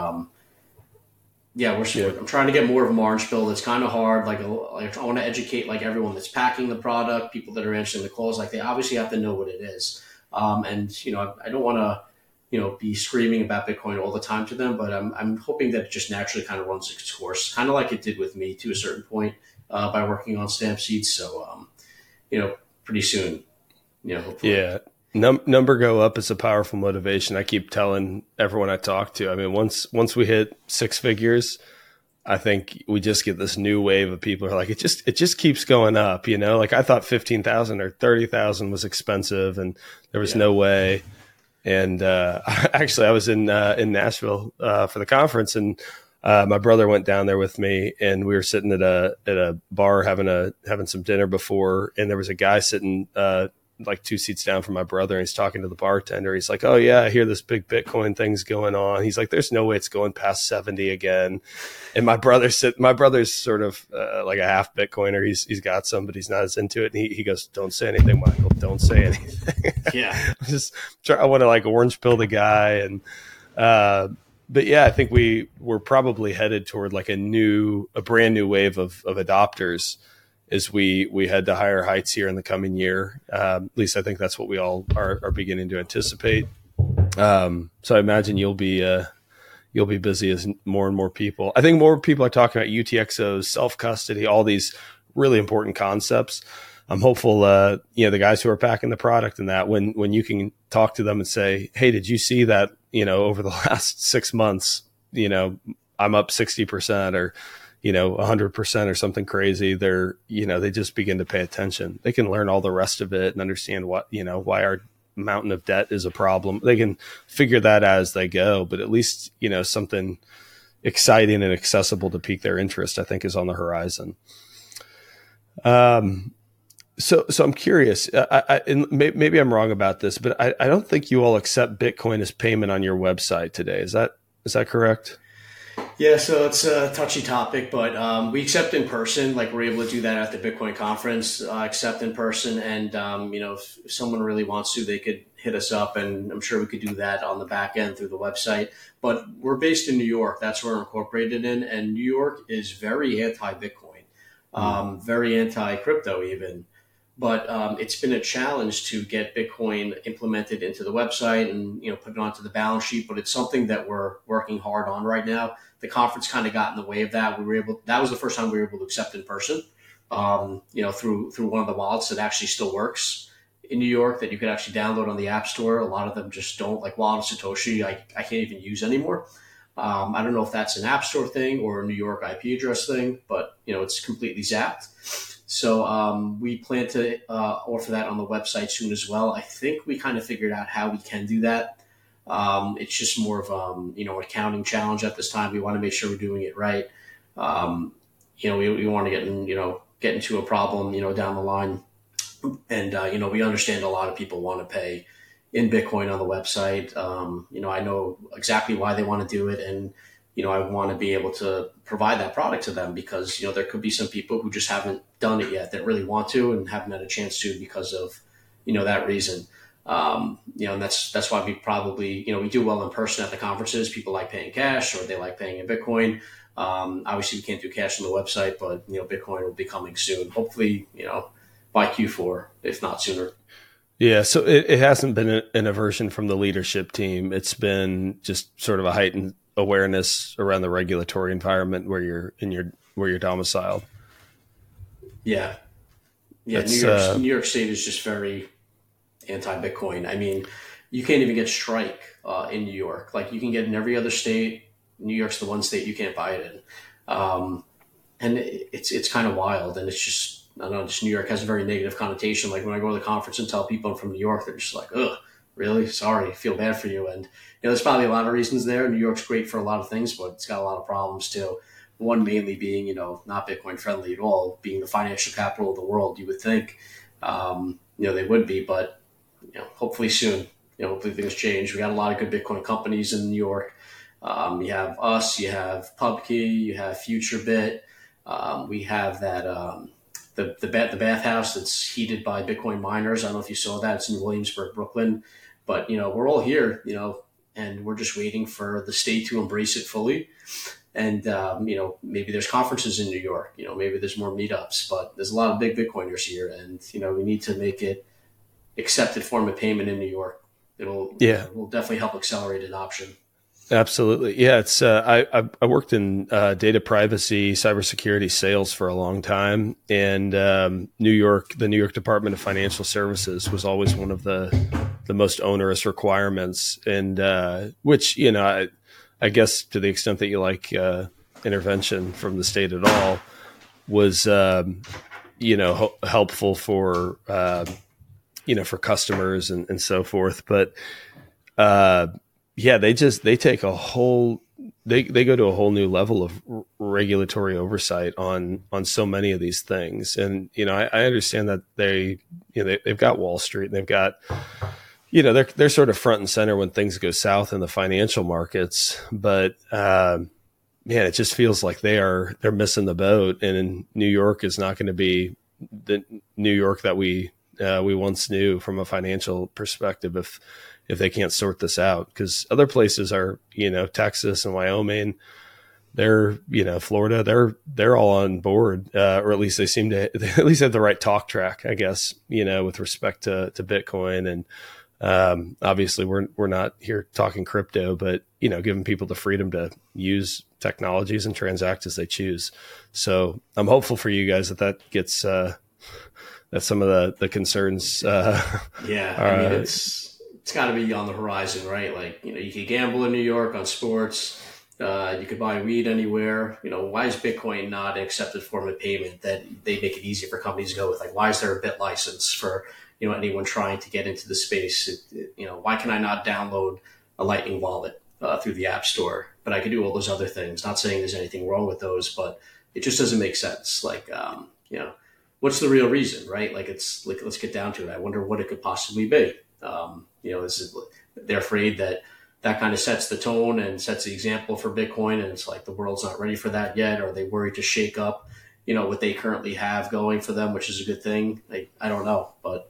I'm trying to get more of a orange pill. It's kind of hard. Like I want to educate like everyone that's packing the product, people that are answering the calls. Like they obviously have to know what it is. And I don't want to, be screaming about Bitcoin all the time to them, but I'm hoping that it just naturally kind of runs its course, kind of like it did with me to a certain point by working on Stampseed. So, pretty soon, hopefully. Yeah. Number go up is a powerful motivation. I keep telling everyone I talk to. I mean, once we hit 6 figures, I think we just get this new wave of people who are like, it just keeps going up. Like I thought 15,000 or 30,000 was expensive, and there was no way. And actually, I was in Nashville for the conference, and my brother went down there with me, and we were sitting at a bar having some dinner before, and there was a guy sitting like 2 seats down from my brother, and he's talking to the bartender. He's like, "Oh yeah, I hear this big Bitcoin thing's going on." He's like, "There's no way it's going past 70 again." And my brother's sort of like a half Bitcoiner. He's got some, but he's not as into it. And he goes, "Don't say anything, Michael. Don't say anything." Yeah. I want to like orange pill the guy. And, but yeah, I think we're probably headed toward like a brand new wave of adopters. as we head to higher heights here in the coming year. At least I think that's what we all are beginning to anticipate. So I imagine you'll be busy as more and more people. I think more people are talking about UTXOs, self-custody, all these really important concepts. I'm hopeful, the guys who are packing the product and that when you can talk to them and say, hey, did you see that, over the last 6 months, I'm up 60% or, 100% or something crazy. They just begin to pay attention. They can learn all the rest of it and understand why our mountain of debt is a problem. They can figure that as they go, but at least, something exciting and accessible to pique their interest, I think, is on the horizon. So I'm curious, and maybe I'm wrong about this, but I don't think you all accept Bitcoin as payment on your website today. Is that correct? Yeah, so it's a touchy topic, but we accept in person. Like, we're able to do that at the Bitcoin conference, accept in person. And, if someone really wants to, they could hit us up, and I'm sure we could do that on the back end through the website. But we're based in New York. That's where we're incorporated in. And New York is very anti-Bitcoin, very anti-crypto even. But it's been a challenge to get Bitcoin implemented into the website and, put it onto the balance sheet. But it's something that we're working hard on right now. The conference kind of got in the way of that. That was the first time we were able to accept in person, through one of the wallets that actually still works in New York that you could actually download on the App Store. A lot of them just don't, like Wallet of Satoshi. I can't even use anymore. I don't know if that's an App Store thing or a New York IP address thing, but, it's completely zapped. So we plan to offer that on the website soon as well. I think we kind of figured out how we can do that. It's just more of an accounting challenge at this time. We want to make sure we're doing it right. We want to get into a problem down the line, and we understand a lot of people want to pay in Bitcoin on the website. I know exactly why they want to do it, and I want to be able to provide that product to them because, there could be some people who just haven't done it yet that really want to and haven't had a chance to because of, that reason. And that's why we probably, we do well in person at the conferences. People like paying cash or they like paying in Bitcoin. Obviously we can't do cash on the website, but, Bitcoin will be coming soon. Hopefully, by Q4, if not sooner. Yeah, so it hasn't been an aversion from the leadership team. It's been just sort of a heightened awareness around the regulatory environment where you're domiciled. Yeah. New York State is just very anti-Bitcoin. I mean, you can't even get Strike in New York. Like, you can get in every other state. New York's the one state you can't buy it in. And it's kind of wild. And it's just, I don't know, just New York has a very negative connotation. Like, when I go to the conference and tell people I'm from New York, they're just like, ugh, really? Sorry, feel bad for you. And, there's probably a lot of reasons there. New York's great for a lot of things, but it's got a lot of problems too. One mainly being, not Bitcoin friendly at all, being the financial capital of the world, you would think, they would be, but, hopefully soon, hopefully things change. We got a lot of good Bitcoin companies in New York. You have us, you have PubKey, you have FutureBit. We have that, the bathhouse that's heated by Bitcoin miners. I don't know if you saw that. It's in Williamsburg, Brooklyn, but, we're all here, and we're just waiting for the state to embrace it fully. And, maybe there's conferences in New York, maybe there's more meetups, but there's a lot of big Bitcoiners here. And, we need to make it accepted form of payment in New York. It will definitely help accelerate adoption. Absolutely. Yeah. It's, I worked in, data privacy, cybersecurity sales for a long time. And, the New York Department of Financial Services was always one of the most onerous requirements. And, which, I guess to the extent that you like, intervention from the state at all was, helpful for, for customers and so forth. But, they take a whole, they go to a whole new level of regulatory oversight on so many of these things. And, I understand that they've got Wall Street and they've got, they're sort of front and center when things go south in the financial markets, but, it just feels like they're missing the boat. And New York is not going to be the New York that we once knew from a financial perspective if they can't sort this out, because other places are, Texas and Wyoming, they're, Florida, they're all on board, or at least they seem to at least have the right talk track, I guess, with respect to Bitcoin. And obviously we're not here talking crypto, but, giving people the freedom to use technologies and transact as they choose. So I'm hopeful for you guys that gets, that some of the concerns. It's got to be on the horizon, right? Like, you could gamble in New York on sports. You could buy weed anywhere. Why is Bitcoin not an accepted form of payment that they make it easy for companies to go with? Like, why is there a bit license for, anyone trying to get into the space? Why can I not download a Lightning wallet through the App Store? But I could do all those other things. Not saying there's anything wrong with those, but it just doesn't make sense. Like, what's the real reason, right? Like, it's like, let's get down to it. I wonder what it could possibly be. They're afraid that kind of sets the tone and sets the example for Bitcoin. And it's like, the world's not ready for that yet. Or are they worried to shake up, what they currently have going for them, which is a good thing. I don't know, but,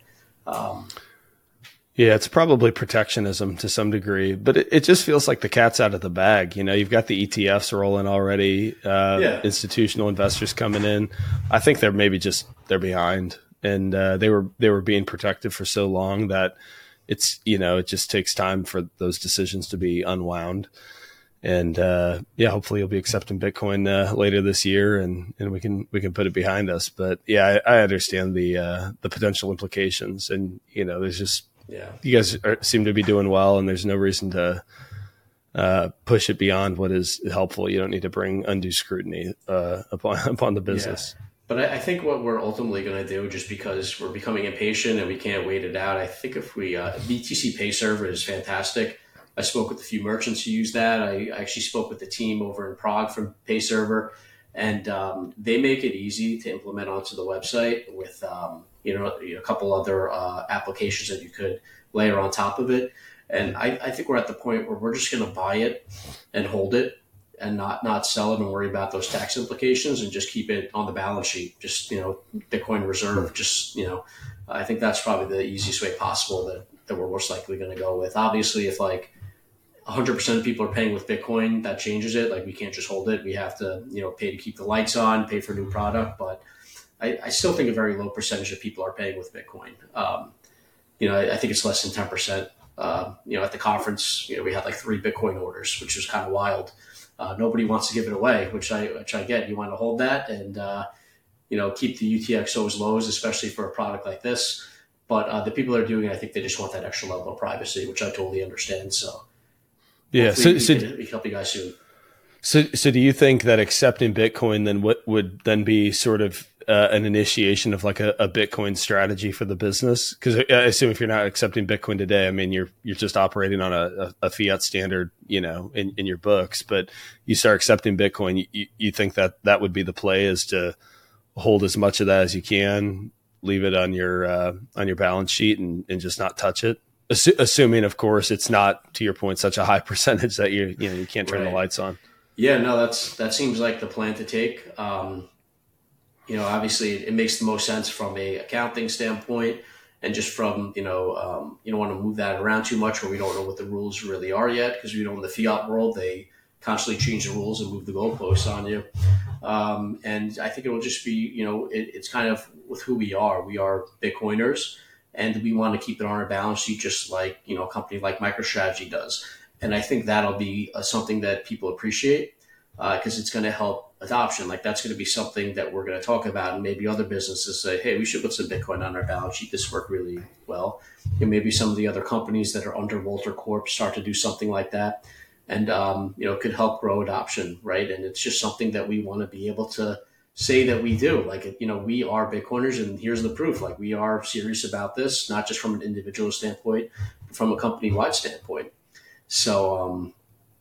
yeah, it's probably protectionism to some degree, but it just feels like the cat's out of the bag. You've got the ETFs rolling already, institutional investors coming in. I think they're behind, and they were being protected for so long that it's, it just takes time for those decisions to be unwound. And hopefully you'll be accepting Bitcoin later this year, and we can put it behind us. But yeah, I understand the potential implications, and there's just you guys seem to be doing well, and there's no reason to push it beyond what is helpful. You don't need to bring undue scrutiny upon the business. Yeah. But I think what we're ultimately going to do, just because we're becoming impatient and we can't wait it out, I think if we BTC Pay Server is fantastic. I spoke with a few merchants who use that. I actually spoke with the team over in Prague from Pay Server, and they make it easy to implement onto the website with a couple other applications that you could layer on top of it. And I think we're at the point where we're just going to buy it and hold it and not sell it and worry about those tax implications, and just keep it on the balance sheet. Just, Bitcoin reserve, I think that's probably the easiest way possible that we're most likely going to go with. Obviously, if like 100% of people are paying with Bitcoin, that changes it. Like, we can't just hold it. We have to, pay to keep the lights on, pay for new product. But I still think a very low percentage of people are paying with Bitcoin. I think it's less than 10%. At the conference, we had like 3 Bitcoin orders, which was kind of wild. Nobody wants to give it away, which I get. You want to hold that and, keep the UTXOs lows, especially for a product like this. But the people that are doing it, I think they just want that extra level of privacy, which I totally understand. So, yeah, we can help you guys soon. So do you think that accepting Bitcoin then what would then be sort of an initiation of like a Bitcoin strategy for the business? Because I assume if you're not accepting Bitcoin today, I mean, you're just operating on a fiat standard, in your books. But you start accepting Bitcoin, you think that would be the play, is to hold as much of that as you can, leave it on your balance sheet, and just not touch it. Assuming, of course, it's not, to your point, such a high percentage that you can't turn the lights on. Yeah, no, that seems like the plan to take. Obviously it makes the most sense from a accounting standpoint, and just from, you don't want to move that around too much, where we don't know what the rules really are yet, because in the fiat world, they constantly change the rules and move the goalposts on you. And I think it will just be, it's kind of with who we are. We are Bitcoiners, and we want to keep it on our balance sheet, just like, a company like MicroStrategy does. And I think that'll be something that people appreciate, because it's going to help adoption. Like, that's going to be something that we're going to talk about, and maybe other businesses say, hey, we should put some Bitcoin on our balance sheet. This worked really well. And maybe some of the other companies that are under Walter Corp start to do something like that, and, could help grow adoption, right? And it's just something that we want to be able to say that we do. Like, we are Bitcoiners, and here's the proof. Like, we are serious about this, not just from an individual standpoint, but from a company-wide standpoint. So,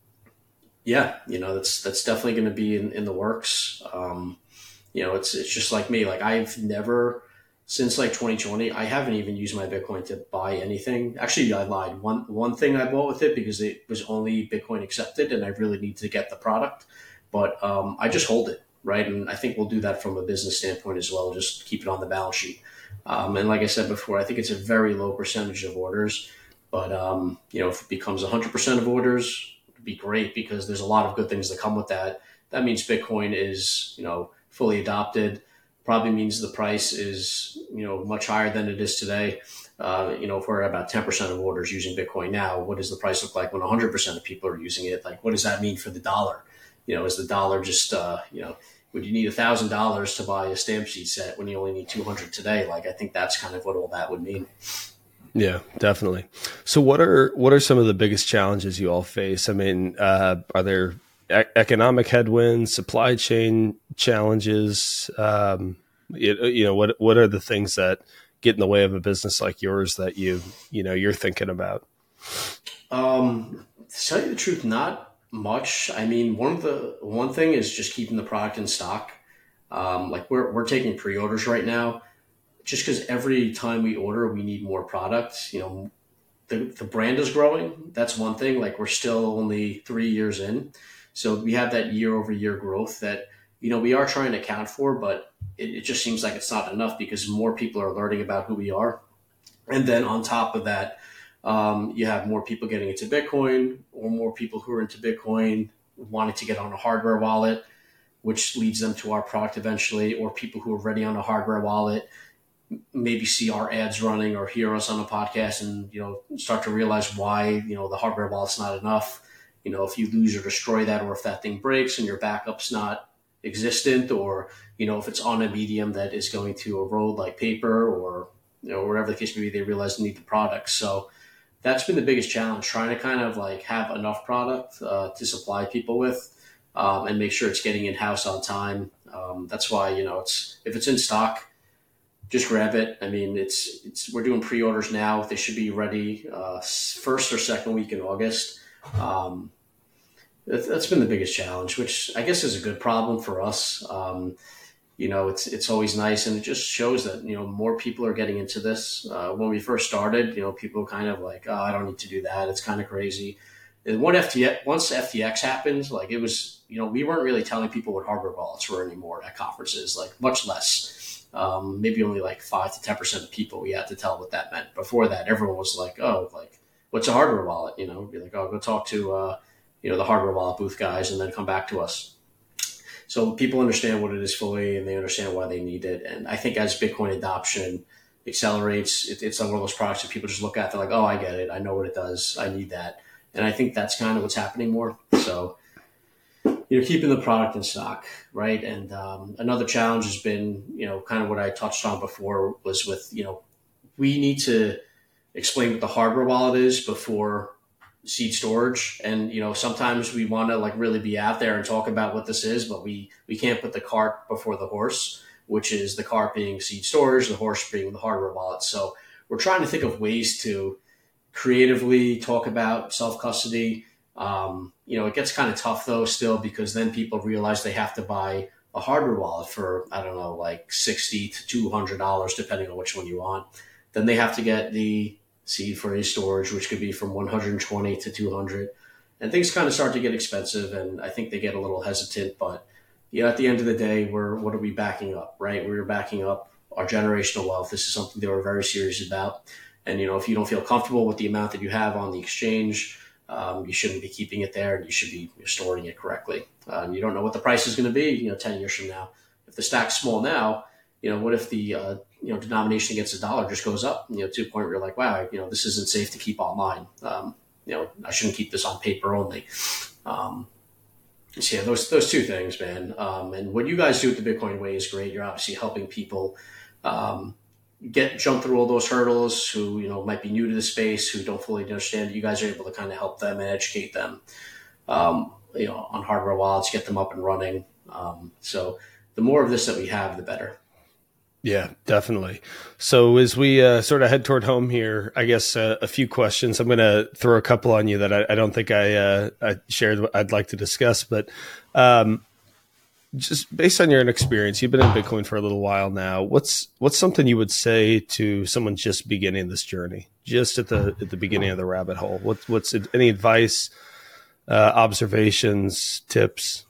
that's definitely going to be in the works. It's just like me. Like, I've never, since like 2020, I haven't even used my Bitcoin to buy anything. Actually, I lied. One thing I bought with it, because it was only Bitcoin accepted, and I really need to get the product. But I just hold it, right? And I think we'll do that from a business standpoint as well. Just keep it on the balance sheet. And like I said before, I think it's a very low percentage of orders. But, if it becomes 100% of orders, it'd be great, because there's a lot of good things that come with that. that means Bitcoin is, fully adopted. Probably means the price is, much higher than it is today. If we're at about 10% of orders using Bitcoin now, what does the price look like when 100% of people are using it? Like, what does that mean for the dollar? Is the dollar just, would you need $1,000 to buy a stamp sheet set when you only need 200 today? Like, I think that's kind of what all that would mean. Yeah, definitely. So what are some of the biggest challenges you all face? I mean, are there economic headwinds, supply chain challenges? What are the things that get in the way of a business like yours that you're thinking about? To tell you the truth, not much. I mean, one thing is just keeping the product in stock. Like we're taking pre-orders right now, just because every time we order, we need more product. The brand is growing. That's one thing. Like, we're still only 3 years in, so we have that year-over-year growth that we are trying to account for, but it just seems like it's not enough because more people are learning about who we are. And then on top of that, you have more people getting into Bitcoin, or more people who are into Bitcoin wanting to get on a hardware wallet, which leads them to our product eventually, or people who are already on a hardware wallet maybe see our ads running or hear us on a podcast and, start to realize why, the hardware wallet's not enough. If you lose or destroy that, or if that thing breaks and your backup's not existent, or, if it's on a medium that is going to erode like paper, or, whatever the case may be, they realize they need the product. So that's been the biggest challenge, trying to kind of like have enough product to supply people with, and make sure it's getting in-house on time. That's why, if it's in stock, just grab it. I mean, we're doing pre-orders now. They should be ready first or second week in August. That's been the biggest challenge, which I guess is a good problem for us. It's always nice, and it just shows that more people are getting into this. When we first started, people kind of like, oh, I don't need to do that. It's kind of crazy. And once FTX happened, like, it was, we weren't really telling people what hardware wallets were anymore at conferences, like much less. Maybe only like 5 to 10% of people we had to tell what that meant. Before that, everyone was like, oh, like, what's a hardware wallet? Be like, oh, go talk to, the hardware wallet booth guys, and then come back to us. So people understand what it is fully, and they understand why they need it. And I think as Bitcoin adoption accelerates, it's one of those products that people just look at. They're like, oh, I get it. I know what it does. I need that. And I think that's kind of what's happening more. So, keeping the product in stock, right? And another challenge has been, kind of what I touched on before, was with, we need to explain what the hardware wallet is before seed storage. And, sometimes we want to like really be out there and talk about what this is, but we can't put the cart before the horse, which is the cart being seed storage, the horse being the hardware wallet. So we're trying to think of ways to creatively talk about self-custody. It gets kind of tough though still, because then people realize they have to buy a hardware wallet for, I don't know, like $60 to $200, depending on which one you want. Then they have to get the seed phrase storage, which could be from 120 to 200. And things kind of start to get expensive, and I think they get a little hesitant. But at the end of the day, what are we backing up, right? We're backing up our generational wealth. This is something they were very serious about. And, if you don't feel comfortable with the amount that you have on the exchange, you shouldn't be keeping it there, and you should be storing it correctly. You don't know what the price is going to be, 10 years from now. If the stack's small now, what if the denomination against the dollar just goes up, to a point where you're like, wow, this isn't safe to keep online. I shouldn't keep this on paper only. So yeah, those two things, man. And what you guys do at the Bitcoin Way is great. You're obviously helping people jump through all those hurdles who, might be new to the space, who don't fully understand it. You guys are able to kind of help them and educate them, on hardware wallets, get them up and running. So the more of this that we have, the better. Yeah, definitely. So as we sort of head toward home here, I guess a few questions. I'm going to throw a couple on you that I don't think I shared what I'd like to discuss, but just based on your own experience, you've been in Bitcoin for a little while now. What's something you would say to someone just beginning this journey, just at the beginning of the rabbit hole? What's any advice, observations, tips?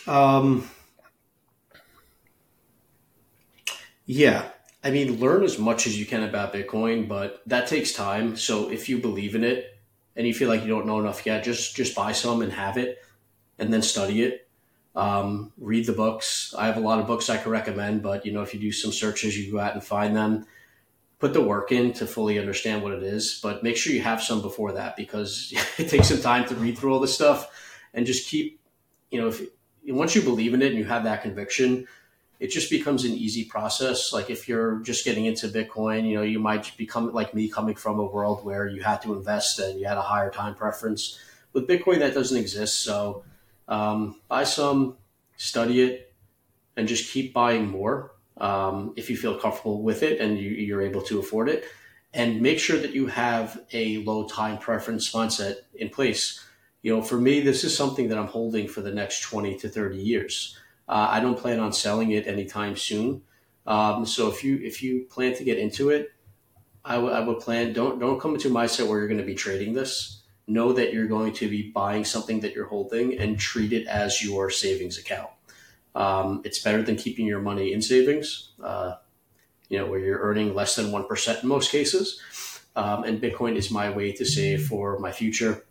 Yeah. I mean, learn as much as you can about Bitcoin, but that takes time. So if you believe in it and you feel like you don't know enough yet, just buy some and have it, and then study it. Read the books. I have a lot of books I could recommend, but if you do some searches, you go out and find them. Put the work in to fully understand what it is, but make sure you have some before that, because it takes some time to read through all this stuff, and just keep, once you believe in it and you have that conviction, it just becomes an easy process. Like if you're just getting into Bitcoin, you might become like me, coming from a world where you had to invest and you had a higher time preference. With Bitcoin, that doesn't exist. So buy some, study it, and just keep buying more. If you feel comfortable with it and you're able to afford it, and make sure that you have a low time preference mindset in place. For me, this is something that I'm holding for the next 20 to 30 years. I don't plan on selling it anytime soon. So if you plan to get into it, I would plan, don't come into a mindset where you're going to be trading this. Know that you're going to be buying something that you're holding, and treat it as your savings account. It's better than keeping your money in savings, where you're earning less than 1% in most cases. And Bitcoin is my way to save for my future.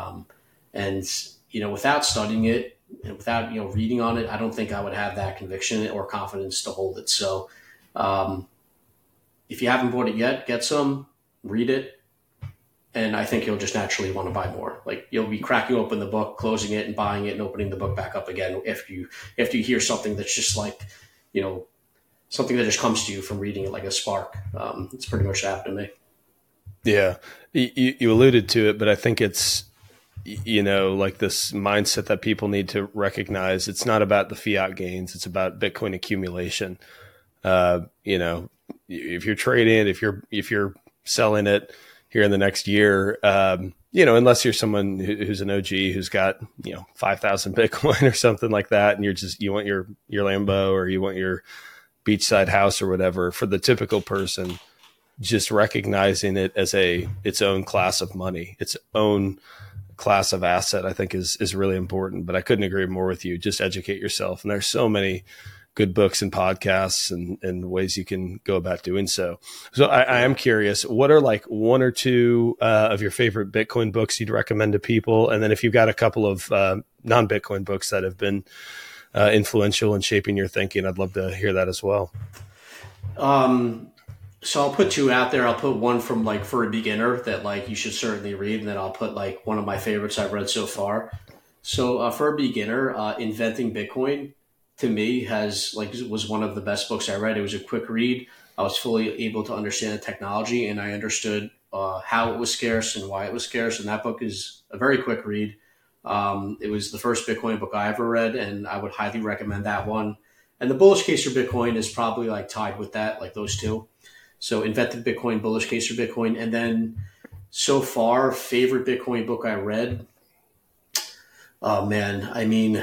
Without studying it and without, reading on it, I don't think I would have that conviction or confidence to hold it. So, if you haven't bought it yet, get some, read it. And I think you'll just naturally want to buy more. Like you'll be cracking open the book, closing it and buying it and opening the book back up again. If you hear something that's just like, something that just comes to you from reading it like a spark. It's pretty much happened to me. Yeah. You alluded to it, but I think it's, like this mindset that people need to recognize. It's not about the fiat gains. It's about Bitcoin accumulation. If you're trading, if you're selling it here in the next year, unless you're someone who's an OG who's got, 5,000 Bitcoin or something like that, and you want your Lambo, or you want your beachside house or whatever. For the typical person, just recognizing it as its own class of money, its own class of asset, I think is really important. But I couldn't agree more with you. Just educate yourself. And there's so many good books and podcasts and ways you can go about doing so. So I am curious, what are like one or two of your favorite Bitcoin books you'd recommend to people? And then if you've got a couple of non-Bitcoin books that have been influential in shaping your thinking, I'd love to hear that as well. So I'll put two out there. I'll put one from like for a beginner that like you should certainly read, and then I'll put like one of my favorites I've read so far. So for a beginner, Inventing Bitcoin to me was one of the best books I read. It was a quick read. I was fully able to understand the technology, and I understood how it was scarce and why it was scarce. And that book is a very quick read. It was the first Bitcoin book I ever read, and I would highly recommend that one. And The Bullish Case for Bitcoin is probably like tied with that, like those two. So Invented Bitcoin, Bullish Case for Bitcoin. And then so far, favorite Bitcoin book I read. Oh man, I mean,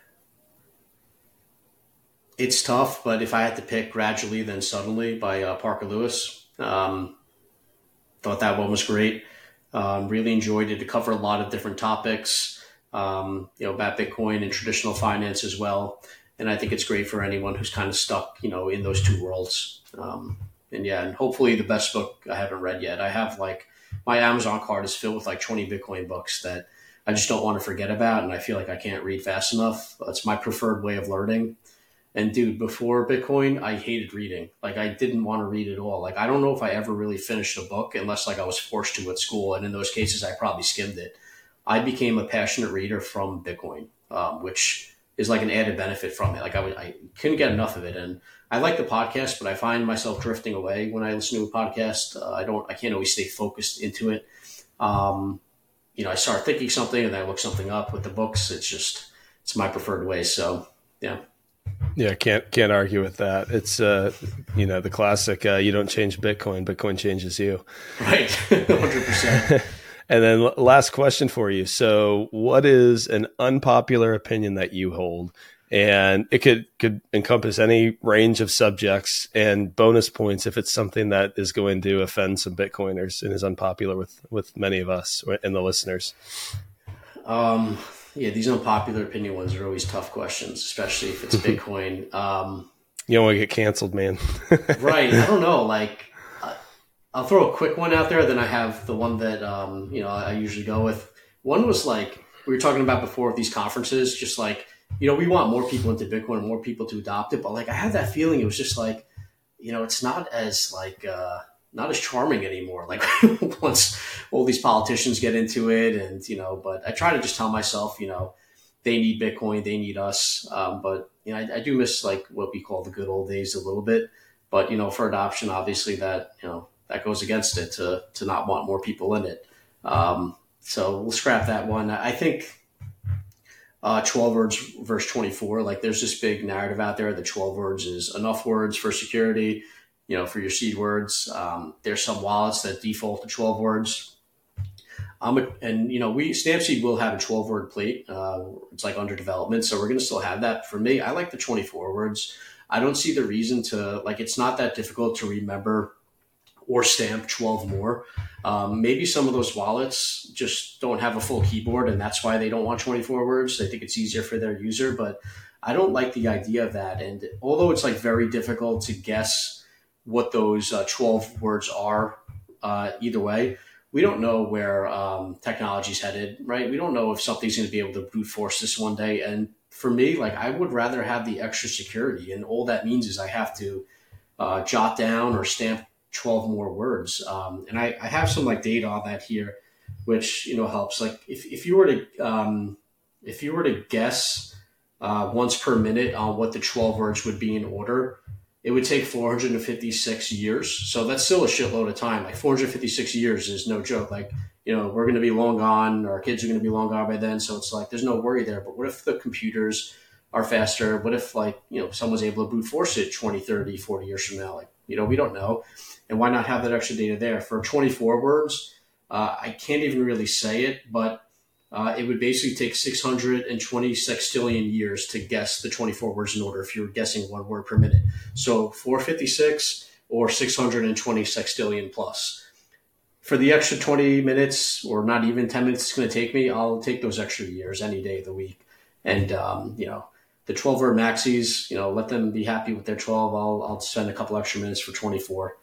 it's tough, but if I had to pick, Gradually Then Suddenly by Parker Lewis. Thought that one was great. Really enjoyed it. To cover a lot of different topics, about Bitcoin and traditional finance as well. And I think it's great for anyone who's kind of stuck, in those two worlds. And hopefully the best book I haven't read yet. I have my Amazon card is filled with 20 Bitcoin books that I just don't want to forget about. And I feel like I can't read fast enough. It's my preferred way of learning. And dude, before Bitcoin, I hated reading. I didn't want to read at all. I don't know if I ever really finished a book unless I was forced to at school. And in those cases, I probably skimmed it. I became a passionate reader from Bitcoin, which is an added benefit from it. I couldn't get enough of it. And I like the podcast, but I find myself drifting away when I listen to a podcast. I can't always stay focused into it. I start thinking something and then I look something up. With the books, it's my preferred way. So, yeah. Yeah, can't argue with that. It's the classic. You don't change Bitcoin; Bitcoin changes you. Right, 100%. And then last question for you. So, what is an unpopular opinion that you hold? And it could encompass any range of subjects, and bonus points if it's something that is going to offend some Bitcoiners and is unpopular with many of us and the listeners. Yeah, these unpopular opinion ones are always tough questions, especially if it's Bitcoin. You don't want to get canceled, man. Right. I don't know. I'll throw a quick one out there. Then I have the one that, I usually go with. One was we were talking about before with these conferences, just we want more people into Bitcoin, more people to adopt it. But like, I had that feeling it was just like, it's not as like, not as charming anymore. Like once all these politicians get into it and, but I try to just tell myself, they need Bitcoin, they need us. But, I do miss like what we call the good old days a little bit. But, for adoption, obviously that, that goes against it to not want more people in it. So we'll scrap that one. I think 12 words versus 24, like there's this big narrative out there that 12 words is enough words for security, for your seed words. There's some wallets that default to 12 words. Stampseed will have a 12-word plate. It's like under development, so we're going to still have that. For me, I like the 24 words. I don't see the reason to, like, it's not that difficult to remember or stamp 12 more. Maybe some of those wallets just don't have a full keyboard, and that's why they don't want 24 words. They think it's easier for their user, but I don't like the idea of that. And although it's like very difficult to guess what those 12 words are, either way, we don't know where technology's headed, right? We don't know if something's going to be able to brute force this one day. And for me, like, I would rather have the extra security, and all that means is I have to jot down or stamp 12 more words. And I have some like data on that here, which, helps. Like if you were to guess once per minute on what the 12 words would be in order, it would take 456 years. So that's still a shitload of time. Like 456 years is no joke. Like, we're going to be long gone. Our kids are going to be long gone by then. So it's like, there's no worry there. But what if the computers are faster? What if like, someone's able to brute force it 20, 30, 40 years from now? Like, we don't know. And why not have that extra data there? For 24 words, I can't even really say it, but it would basically take 620 sextillion years to guess the 24 words in order if you were guessing one word per minute. So 456 or 620 sextillion plus. For the extra 20 minutes or not even 10 minutes it's going to take me, I'll take those extra years any day of the week. And, the 12-word maxis, let them be happy with their 12. I'll spend a couple extra minutes for 24.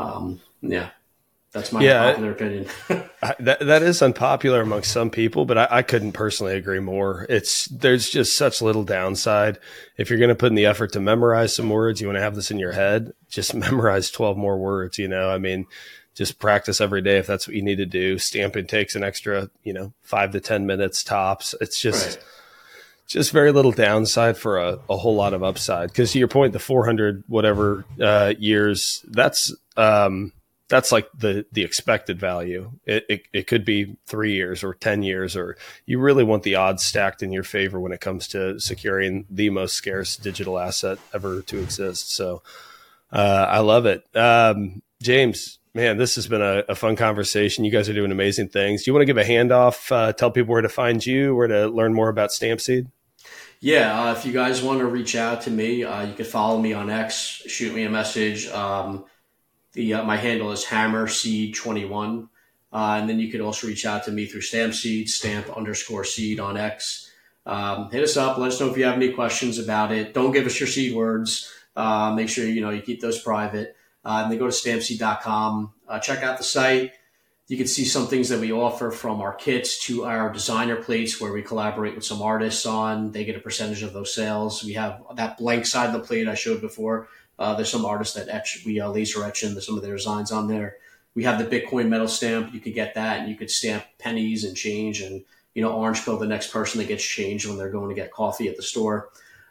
That's my popular opinion. that is unpopular amongst some people, but I couldn't personally agree more. There's just such little downside. If you're going to put in the effort to memorize some words, you want to have this in your head, just memorize 12 more words, just practice every day if that's what you need to do. Stamping takes an extra, 5 to 10 minutes tops. It's just... Right. Just very little downside for a whole lot of upside. Because to your point, the 400 whatever years, that's like the expected value. It could be 3 years or 10 years, or you really want the odds stacked in your favor when it comes to securing the most scarce digital asset ever to exist. So I love it. James, man, this has been a fun conversation. You guys are doing amazing things. Do you want to give a handoff, tell people where to find you, where to learn more about Stampseed? Yeah, if you guys want to reach out to me, you can follow me on X, shoot me a message. My handle is HammerSeed21. And then you could also reach out to me through Stampseed, stamp_seed on X. Hit us up. Let us know if you have any questions about it. Don't give us your seed words. Make sure, you keep those private. And then go to stampseed.com. Check out the site. You can see some things that we offer, from our kits to our designer plates, where we collaborate with some artists on. They get a percentage of those sales. We have that blank side of the plate I showed before. There's some artists that we laser etch in some of their designs on there. We have the Bitcoin metal stamp. You could get that, and you could stamp pennies and change, and orange pill the next person that gets change when they're going to get coffee at the store.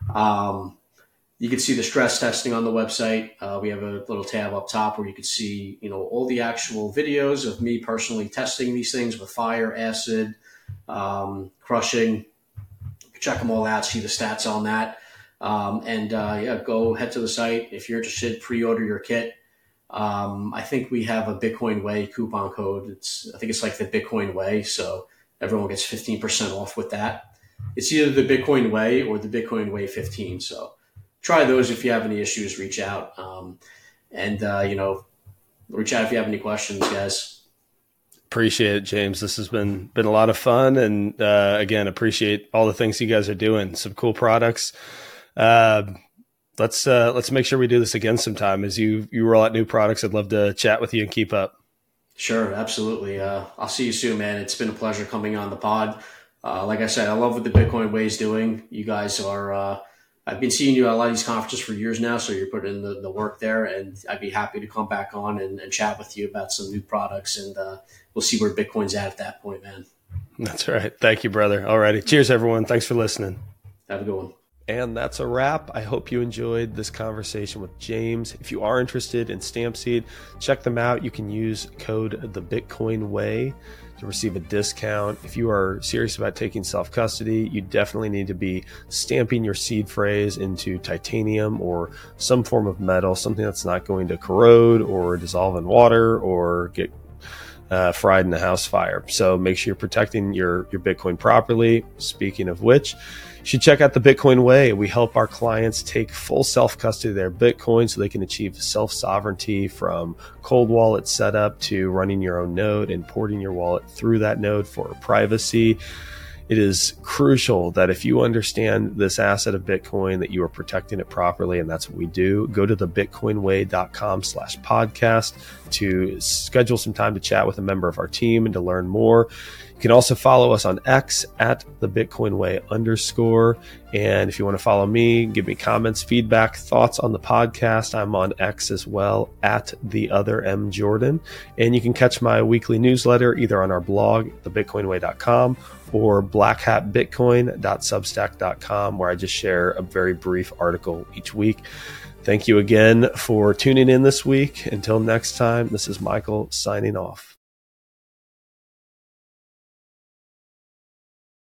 You can see the stress testing on the website. We have a little tab up top where you can see, all the actual videos of me personally testing these things with fire, acid, crushing. You can check them all out, see the stats on that. Go head to the site. If you're interested, pre-order your kit. I think we have a Bitcoin Way coupon code. I think it's like the Bitcoin Way. So everyone gets 15% off with that. It's either the Bitcoin Way or the Bitcoin Way 15. So try those. If you have any issues, reach out. Reach out if you have any questions, guys. Appreciate it, James. This has been a lot of fun. And again, appreciate all the things you guys are doing. Some cool products. Let's make sure we do this again sometime. As you roll out new products, I'd love to chat with you and keep up. Sure, absolutely. I'll see you soon, man. It's been a pleasure coming on the pod. Like I said, I love what the Bitcoin Way is doing. You guys are, I've been seeing you at a lot of these conferences for years now, so you're putting in the work there, and I'd be happy to come back on and chat with you about some new products, and we'll see where Bitcoin's at that point, man. That's right. Thank you, brother. All righty. Cheers, everyone. Thanks for listening. Have a good one. And that's a wrap. I hope you enjoyed this conversation with James. If you are interested in Stampseed, check them out. You can use code TheBitcoinWay to receive a discount. If you are serious about taking self-custody, you definitely need to be stamping your seed phrase into titanium or some form of metal, something that's not going to corrode or dissolve in water or get fried in a house fire. So make sure you're protecting your Bitcoin properly. Speaking of which, you should check out the Bitcoin Way. We help our clients take full self-custody of their Bitcoin so they can achieve self-sovereignty from cold wallet setup to running your own node and porting your wallet through that node for privacy. It is crucial that if you understand this asset of Bitcoin, that you are protecting it properly, and that's what we do. Go to thebitcoinway.com/podcast to schedule some time to chat with a member of our team and to learn more. You can also follow us on X at @thebitcoinway_. And if you want to follow me, give me comments, feedback, thoughts on the podcast, I'm on X as well, at @theothermjordan. And you can catch my weekly newsletter either on our blog, thebitcoinway.com, or blackhatbitcoin.substack.com, where I just share a very brief article each week. Thank you again for tuning in this week. Until next time, this is Michael signing off.